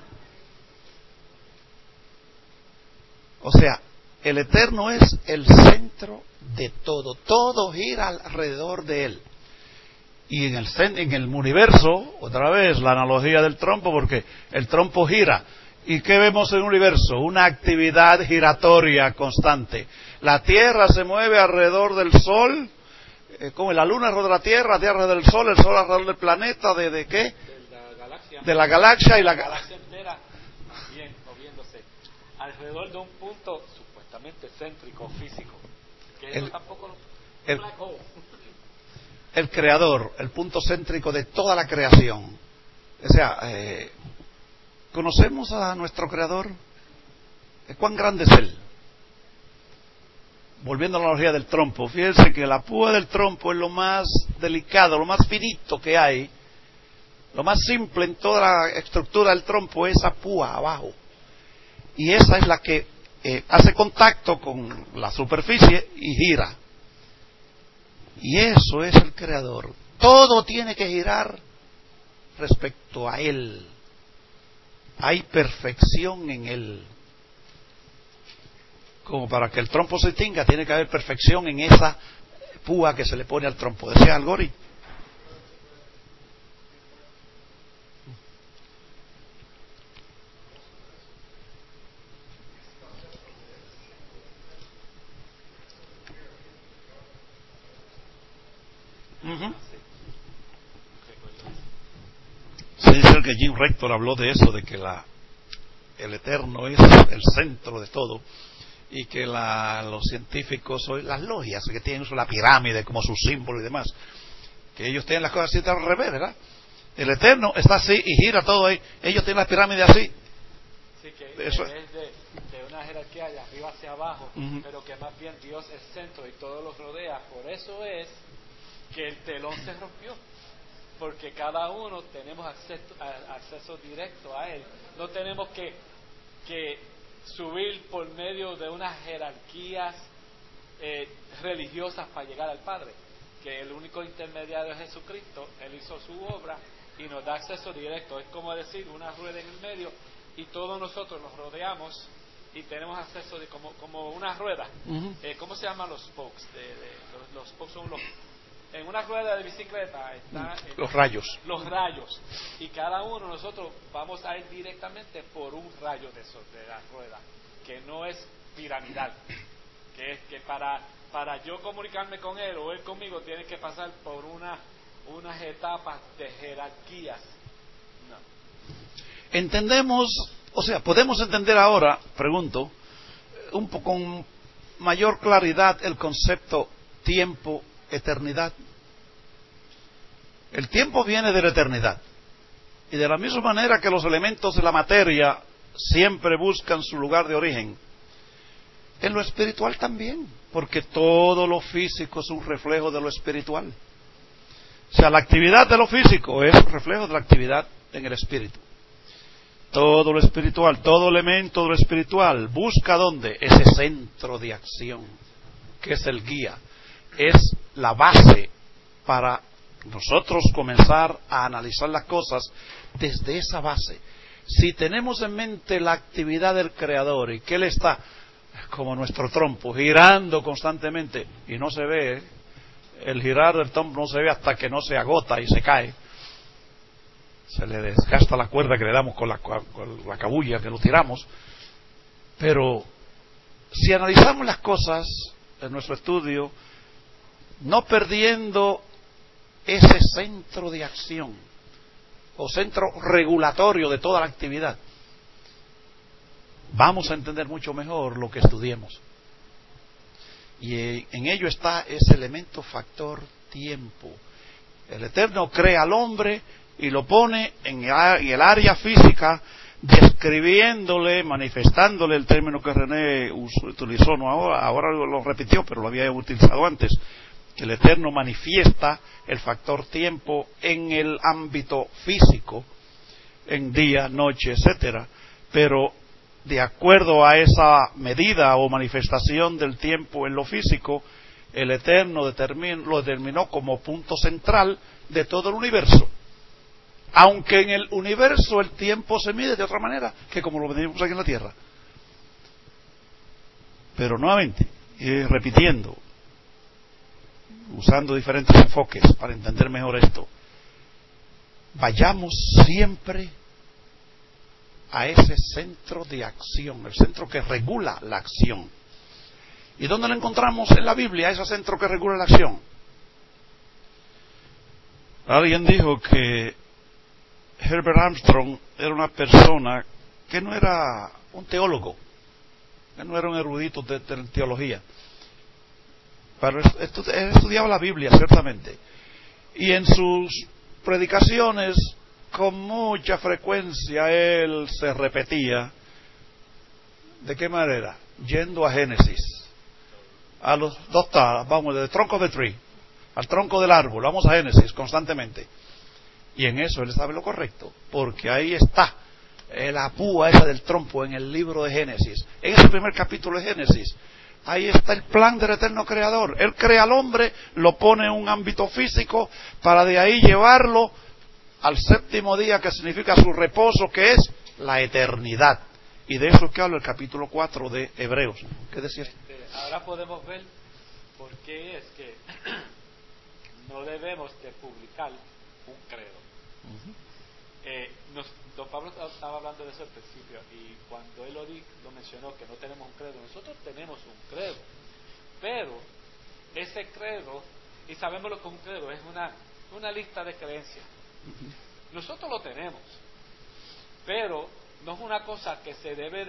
O sea, el Eterno es el centro de todo. Todo gira alrededor de Él. Y en el universo, otra vez, la analogía del trompo, porque el trompo gira. ¿Y qué vemos en el universo? Una actividad giratoria constante. La Tierra se mueve alrededor del Sol, como la Luna alrededor de la Tierra alrededor del Sol, el Sol alrededor del planeta, ¿de qué? De la galaxia y la galaxia entera también moviéndose alrededor de un punto supuestamente céntrico, físico. Que eso tampoco black hole. El Creador, el punto céntrico de toda la creación. O sea, ¿conocemos a nuestro Creador? ¿Cuán grande es Él? Volviendo a la analogía del trompo, fíjense que la púa del trompo es lo más delicado, lo más finito que hay. Lo más simple en toda la estructura del trompo es esa púa abajo. Y esa es la que hace contacto con la superficie y gira. Y eso es el Creador. Todo tiene que girar respecto a Él. Hay perfección en Él. Como para que el trompo se extinga, tiene que haber perfección en esa púa que se le pone al trompo. ¿Decía Algori? Se dice que Jim Rector habló de eso, de que el Eterno es el centro de todo, y que los científicos, las logias que tienen la pirámide como su símbolo y demás, que ellos tienen las cosas así al revés, ¿verdad? El Eterno está así y gira todo ahí, ellos tienen las pirámides así. Sí, que eso es de una jerarquía de arriba hacia abajo, pero que más bien Dios es centro y todo los rodea. Por eso es que el telón se rompió, porque cada uno tenemos acceso directo a Él. No tenemos que subir por medio de unas jerarquías religiosas para llegar al Padre, que el único intermediario es Jesucristo. Él hizo su obra y nos da acceso directo. Es como decir una rueda en el medio y todos nosotros nos rodeamos y tenemos acceso como una rueda. ¿Cómo se llaman los spokes? Los spokes son en una rueda de bicicleta están los rayos. Los rayos. Y cada uno de nosotros vamos a ir directamente por un rayo de la rueda, que no es piramidal. Que es que para yo comunicarme con él o él conmigo tiene que pasar por unas etapas de jerarquías. No. Entendemos, o sea, podemos entender ahora, pregunto, con mayor claridad el concepto tiempo, eternidad. El tiempo viene de la eternidad, y de la misma manera que los elementos de la materia siempre buscan su lugar de origen, en lo espiritual también, porque todo lo físico es un reflejo de lo espiritual. O sea, la actividad de lo físico es un reflejo de la actividad en el espíritu. Todo lo espiritual, todo elemento de lo espiritual busca ¿dónde? Ese centro de acción, que es el guía, es la base para nosotros comenzar a analizar las cosas desde esa base. Si tenemos en mente la actividad del Creador y que Él está como nuestro trompo girando constantemente y no se ve, el girar del thumb no se ve hasta que no se agota y se cae. Se le desgasta la cuerda que le damos con la cabulla que lo tiramos. Pero si analizamos las cosas en nuestro estudio, no perdiendo ese centro de acción o centro regulatorio de toda la actividad, vamos a entender mucho mejor lo que estudiemos. Y en ello está ese elemento factor tiempo. El Eterno crea al hombre y lo pone en el área física, describiéndole, manifestándole el término que René utilizó, no ahora lo repitió, pero lo había utilizado antes, que el Eterno manifiesta el factor tiempo en el ámbito físico, en día, noche, etcétera, pero de acuerdo a esa medida o manifestación del tiempo en lo físico, el Eterno lo determinó como punto central de todo el universo. Aunque en el universo el tiempo se mide de otra manera que como lo medimos aquí en la Tierra. Pero nuevamente, repitiendo, usando diferentes enfoques para entender mejor esto, vayamos siempre a ese centro de acción, el centro que regula la acción. ¿Y dónde lo encontramos en la Biblia, ese centro que regula la acción? Alguien dijo que Herbert Armstrong era una persona que no era un teólogo, que no era un erudito de teología, pero él estudiaba la Biblia, ciertamente, y en sus predicaciones con mucha frecuencia él se repetía. ¿De qué manera? Yendo a Génesis, a los dos, vamos, del tronco de tree, al tronco del árbol, vamos a Génesis constantemente. Y en eso él sabe lo correcto, porque ahí está la púa esa del trompo en el libro de Génesis. En ese primer capítulo de Génesis, ahí está el plan del eterno creador. Él crea al hombre, lo pone en un ámbito físico, para de ahí llevarlo al séptimo día, que significa su reposo, que es la eternidad. Y de eso es que habla el capítulo 4 de Hebreos. ¿Qué decir? Ahora podemos ver por qué es que no debemos de publicar un credo. Don Pablo estaba hablando de eso al principio, y cuando él lo mencionó, que no tenemos un credo, nosotros tenemos un credo, pero ese credo, y sabemos lo que es un credo, es una lista de creencias. Nosotros lo tenemos, pero no es una cosa que se debe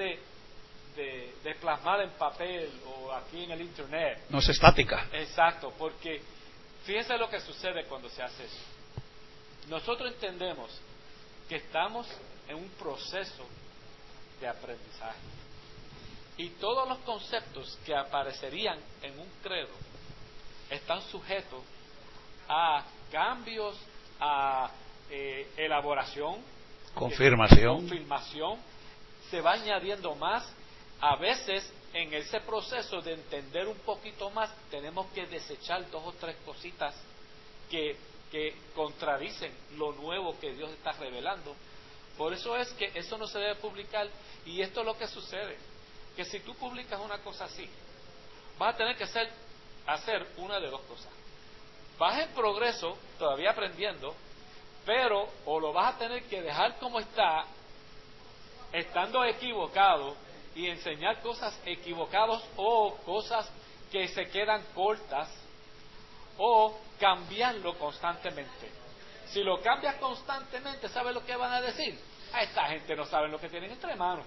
de plasmar en papel o aquí en el internet. No es estática. Exacto, porque fíjense lo que sucede cuando se hace eso. Nosotros entendemos que estamos en un proceso de aprendizaje, y todos los conceptos que aparecerían en un credo están sujetos a cambios, a elaboración, confirmación, se va añadiendo más. A veces en ese proceso de entender un poquito más tenemos que desechar 2 o 3 cositas que contradicen lo nuevo que Dios está revelando. Por eso es que eso no se debe publicar, y esto es lo que sucede, que si tú publicas una cosa así, vas a tener que hacer una de 2 cosas. Vas en progreso, todavía aprendiendo, pero o lo vas a tener que dejar como está, estando equivocado, y enseñar cosas equivocadas o cosas que se quedan cortas, o cambiarlo constantemente. Si lo cambias constantemente, ¿sabes lo que van a decir? A esta gente no saben lo que tienen entre manos.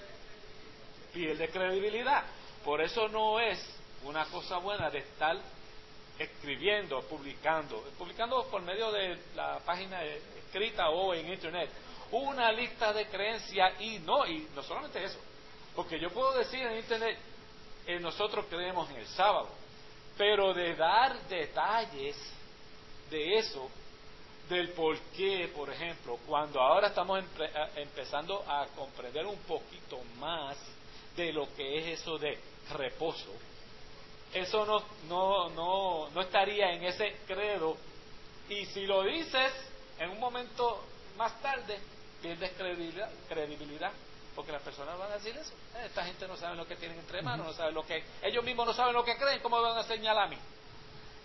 Pierde credibilidad. Por eso no es una cosa buena de estar escribiendo, publicando por medio de la página escrita o en internet una lista de creencias, y no solamente eso, porque yo puedo decir en internet, nosotros creemos en el sábado, pero de dar detalles de eso, del por qué, por ejemplo, cuando ahora estamos empezando a comprender un poquito más de lo que es eso de reposo, eso no estaría en ese credo, y si lo dices en un momento más tarde, pierdes credibilidad, porque las personas van a decir eso. Esta gente no sabe lo que tienen entre manos, no sabe lo que ellos mismos no saben lo que creen, ¿cómo van a señalar a mí?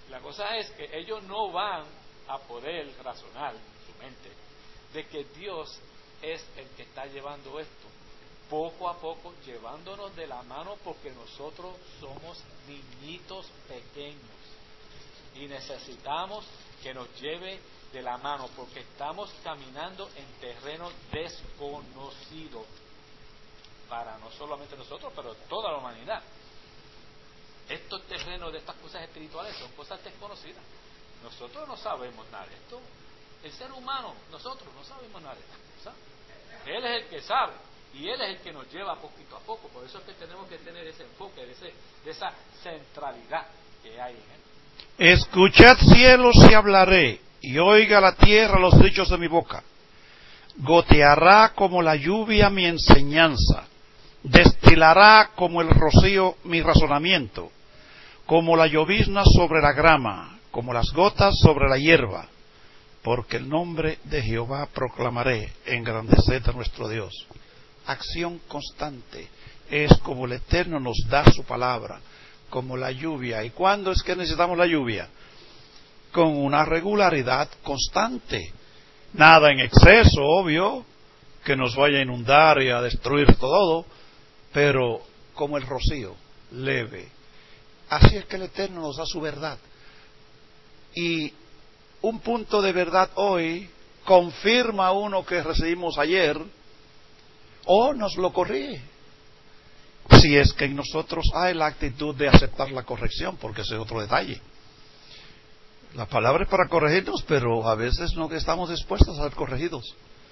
La cosa es que ellos no van a poder razonar en su mente de que Dios es el que está llevando esto, poco a poco, llevándonos de la mano, porque nosotros somos niñitos pequeños y necesitamos que nos lleve de la mano, porque estamos caminando en terreno desconocido para no solamente nosotros, pero toda la humanidad. Estos terrenos de estas cosas espirituales son cosas desconocidas. Nosotros no sabemos nada de esto. El ser humano, nosotros no sabemos nada de estas cosas. Él es el que sabe y Él es el que nos lleva poquito a poco. Por eso es que tenemos que tener ese enfoque, de esa centralidad que hay en Él. Escuchad cielos y hablaré, y oiga la tierra los dichos de mi boca. Goteará como la lluvia mi enseñanza, destilará como el rocío mi razonamiento, como la llovizna sobre la grama, como las gotas sobre la hierba, porque el nombre de Jehová proclamaré, engrandeced a nuestro Dios. Acción constante, es como el Eterno nos da su palabra, como la lluvia. ¿Y cuándo es que necesitamos la lluvia? Con una regularidad constante, nada en exceso, obvio, que nos vaya a inundar y a destruir todo, pero como el rocío, leve. Así es que el Eterno nos da su verdad. Y un punto de verdad hoy confirma uno que recibimos ayer, o nos lo corrige, si es que en nosotros hay la actitud de aceptar la corrección, porque ese es otro detalle. La palabra es para corregirnos, pero a veces no estamos dispuestos a ser corregidos.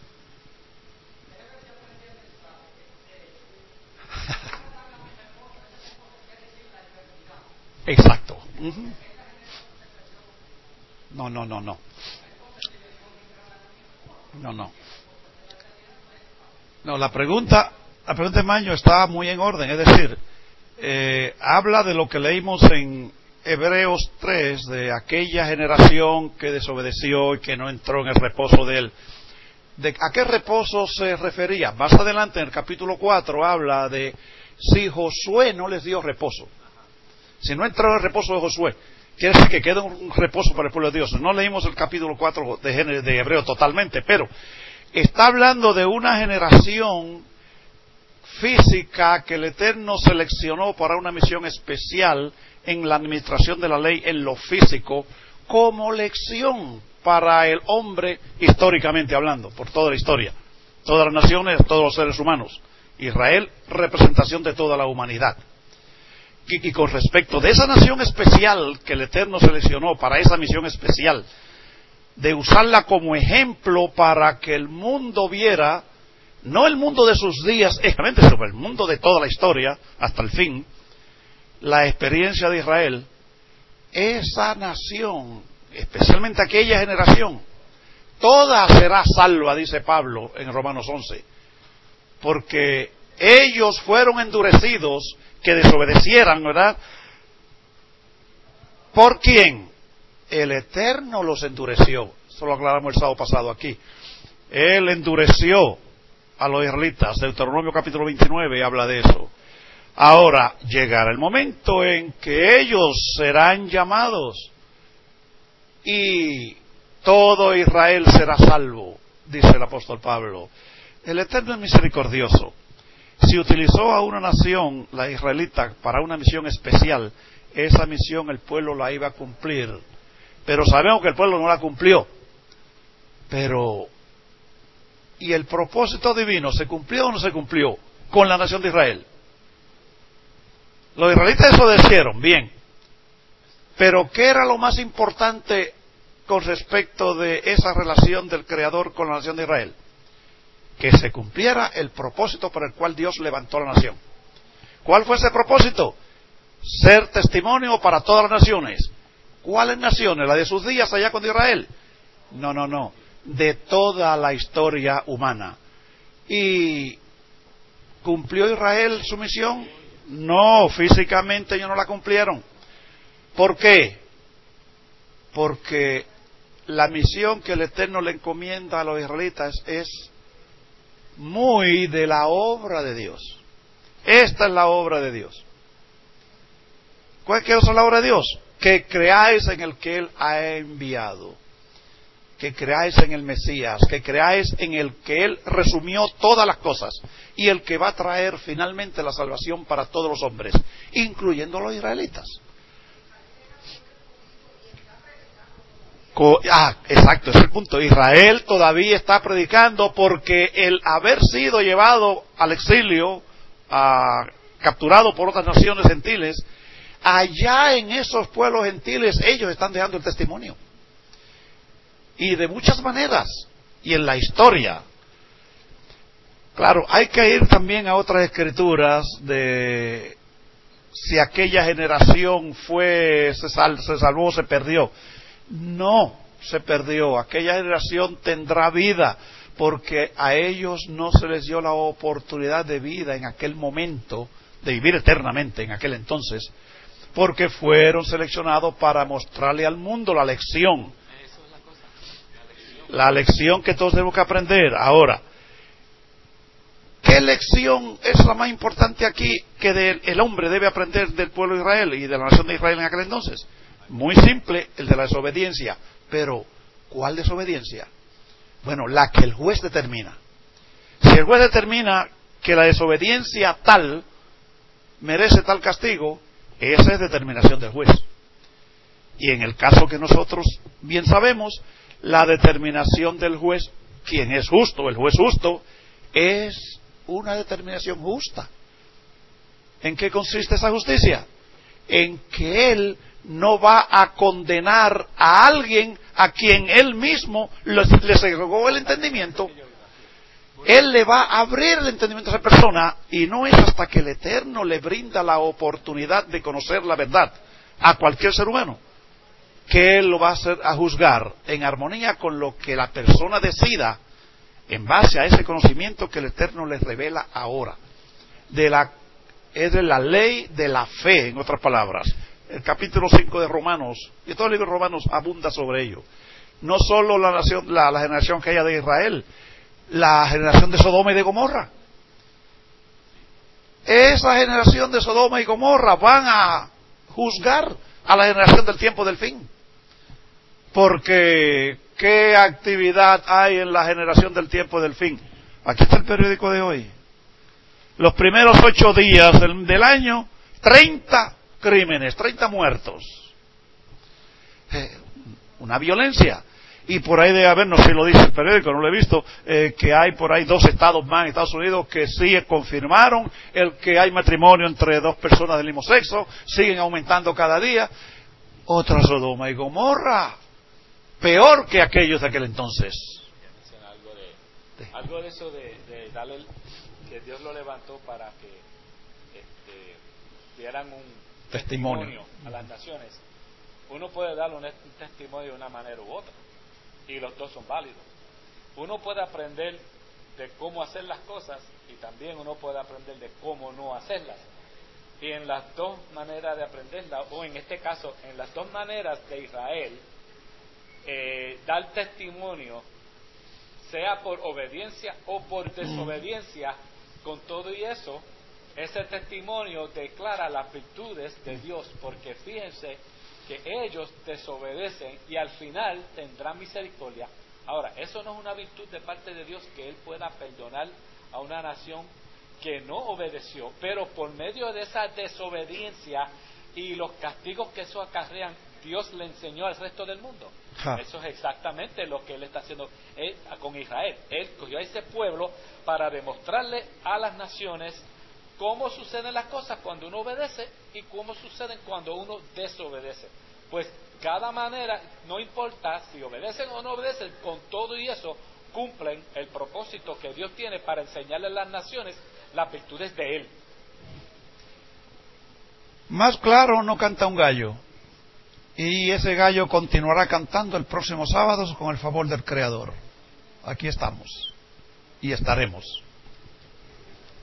Exacto. No. No, la pregunta de Maño está muy en orden, es decir, habla de lo que leímos en Hebreos 3, de aquella generación que desobedeció y que no entró en el reposo de él. ¿A qué reposo se refería? Más adelante en el capítulo 4 habla de si Josué no les dio reposo. Si no entraron en el reposo de Josué, quiere decir que queda un reposo para el pueblo de Dios. No leímos el capítulo 4 de Hebreo totalmente, pero está hablando de una generación física que el Eterno seleccionó para una misión especial en la administración de la ley en lo físico, como lección para el hombre históricamente hablando, por toda la historia, todas las naciones, todos los seres humanos. Israel, representación de toda la humanidad. Y con respecto de esa nación especial que el Eterno seleccionó para esa misión especial, de usarla como ejemplo para que el mundo viera, no el mundo de sus días, exactamente, sino el mundo de toda la historia, hasta el fin, la experiencia de Israel, esa nación, especialmente aquella generación, toda será salva, dice Pablo en Romanos 11, porque ellos fueron endurecidos, que desobedecieran, ¿verdad? ¿Por quién? El Eterno los endureció. Eso lo aclaramos el sábado pasado aquí. Él endureció a los israelitas. Deuteronomio capítulo 29 habla de eso. Ahora llegará el momento en que ellos serán llamados y todo Israel será salvo, dice el apóstol Pablo. El Eterno es misericordioso. Si utilizó a una nación, la israelita, para una misión especial, esa misión el pueblo la iba a cumplir. Pero sabemos que el pueblo no la cumplió. Pero, ¿y el propósito divino se cumplió o no se cumplió con la nación de Israel? Los israelitas desobedecieron, bien. Pero ¿qué era lo más importante con respecto de esa relación del Creador con la nación de Israel? Que se cumpliera el propósito por el cual Dios levantó la nación. ¿Cuál fue ese propósito? Ser testimonio para todas las naciones. ¿Cuáles naciones? ¿La de sus días allá con Israel? No. De toda la historia humana. ¿Y cumplió Israel su misión? No, físicamente ellos no la cumplieron. ¿Por qué? Porque la misión que el Eterno le encomienda a los israelitas es muy de la obra de Dios. Esta es la obra de Dios. ¿Cuál es la obra de Dios? que creáis en el que Él ha enviado, que creáis en el Mesías, que creáis en el que Él resumió todas las cosas y el que va a traer finalmente la salvación para todos los hombres, incluyendo los israelitas. Exacto, ese es el punto. Israel todavía está predicando, porque el haber sido llevado al exilio, capturado por otras naciones gentiles, allá en esos pueblos gentiles ellos están dejando el testimonio. Y de muchas maneras, y en la historia. Claro, hay que ir también a otras escrituras de si aquella generación se salvó o se perdió. No se perdió, aquella generación tendrá vida, porque a ellos no se les dio la oportunidad de vida en aquel momento, de vivir eternamente en aquel entonces, porque fueron seleccionados para mostrarle al mundo la lección. La lección que todos tenemos que aprender. Ahora, ¿qué lección es la más importante aquí que el hombre debe aprender del pueblo de Israel y de la nación de Israel en aquel entonces? Muy simple, el de la desobediencia. Pero, ¿cuál desobediencia? Bueno, la que el juez determina. Si el juez determina que la desobediencia tal merece tal castigo, esa es determinación del juez. Y en el caso que nosotros bien sabemos, la determinación del juez, quien es justo, el juez justo, es una determinación justa. ¿En qué consiste esa justicia? En que él no va a condenar a alguien a quien él mismo le cegó el entendimiento. Él le va a abrir el entendimiento a esa persona, y no es hasta que el Eterno le brinda la oportunidad de conocer la verdad a cualquier ser humano que Él lo va a hacer a juzgar en armonía con lo que la persona decida en base a ese conocimiento que el Eterno les revela ahora. Es de la ley de la fe, en otras palabras. El capítulo 5 de Romanos, y todo el libro de Romanos abunda sobre ello. No solo la generación que haya de Israel, la generación de Sodoma y de Gomorra. Esa generación de Sodoma y Gomorra van a juzgar a la generación del tiempo del fin. Porque, ¿qué actividad hay en la generación del tiempo del fin? Aquí está el periódico de hoy. Los primeros 8 días del año, 30 crímenes, 30 muertos. Una violencia. Y por ahí debe haber, no sé si lo dice el periódico, no lo he visto, que hay por ahí 2 estados más en Estados Unidos que sí confirmaron el que hay matrimonio entre 2 personas del mismo sexo, siguen aumentando cada día. Otra Sodoma y Gomorra, peor que aquellos de aquel entonces. Algo de eso de darle, que Dios lo levantó para que dieran un testimonio a las naciones. Uno puede darle un testimonio de una manera u otra, y los dos son válidos. Uno puede aprender de cómo hacer las cosas, y también uno puede aprender de cómo no hacerlas. Y en las dos maneras de aprenderlas, o en este caso, en las dos maneras de Israel, dar testimonio, sea por obediencia o por desobediencia, con todo y eso, ese testimonio declara las virtudes de Dios, porque fíjense que ellos desobedecen y al final tendrán misericordia. Ahora, eso no es una virtud de parte de Dios, que Él pueda perdonar a una nación que no obedeció, pero por medio de esa desobediencia y los castigos que eso acarrean, Dios le enseñó al resto del mundo. Eso es exactamente lo que Él está haciendo con Israel. Él cogió a ese pueblo para demostrarle a las naciones cómo suceden las cosas cuando uno obedece y cómo suceden cuando uno desobedece. Pues cada manera, no importa si obedecen o no obedecen, con todo y eso cumplen el propósito que Dios tiene para enseñarle a las naciones las virtudes de Él. Más claro no canta un gallo, y ese gallo continuará cantando el próximo sábado con el favor del Creador. Aquí estamos y estaremos.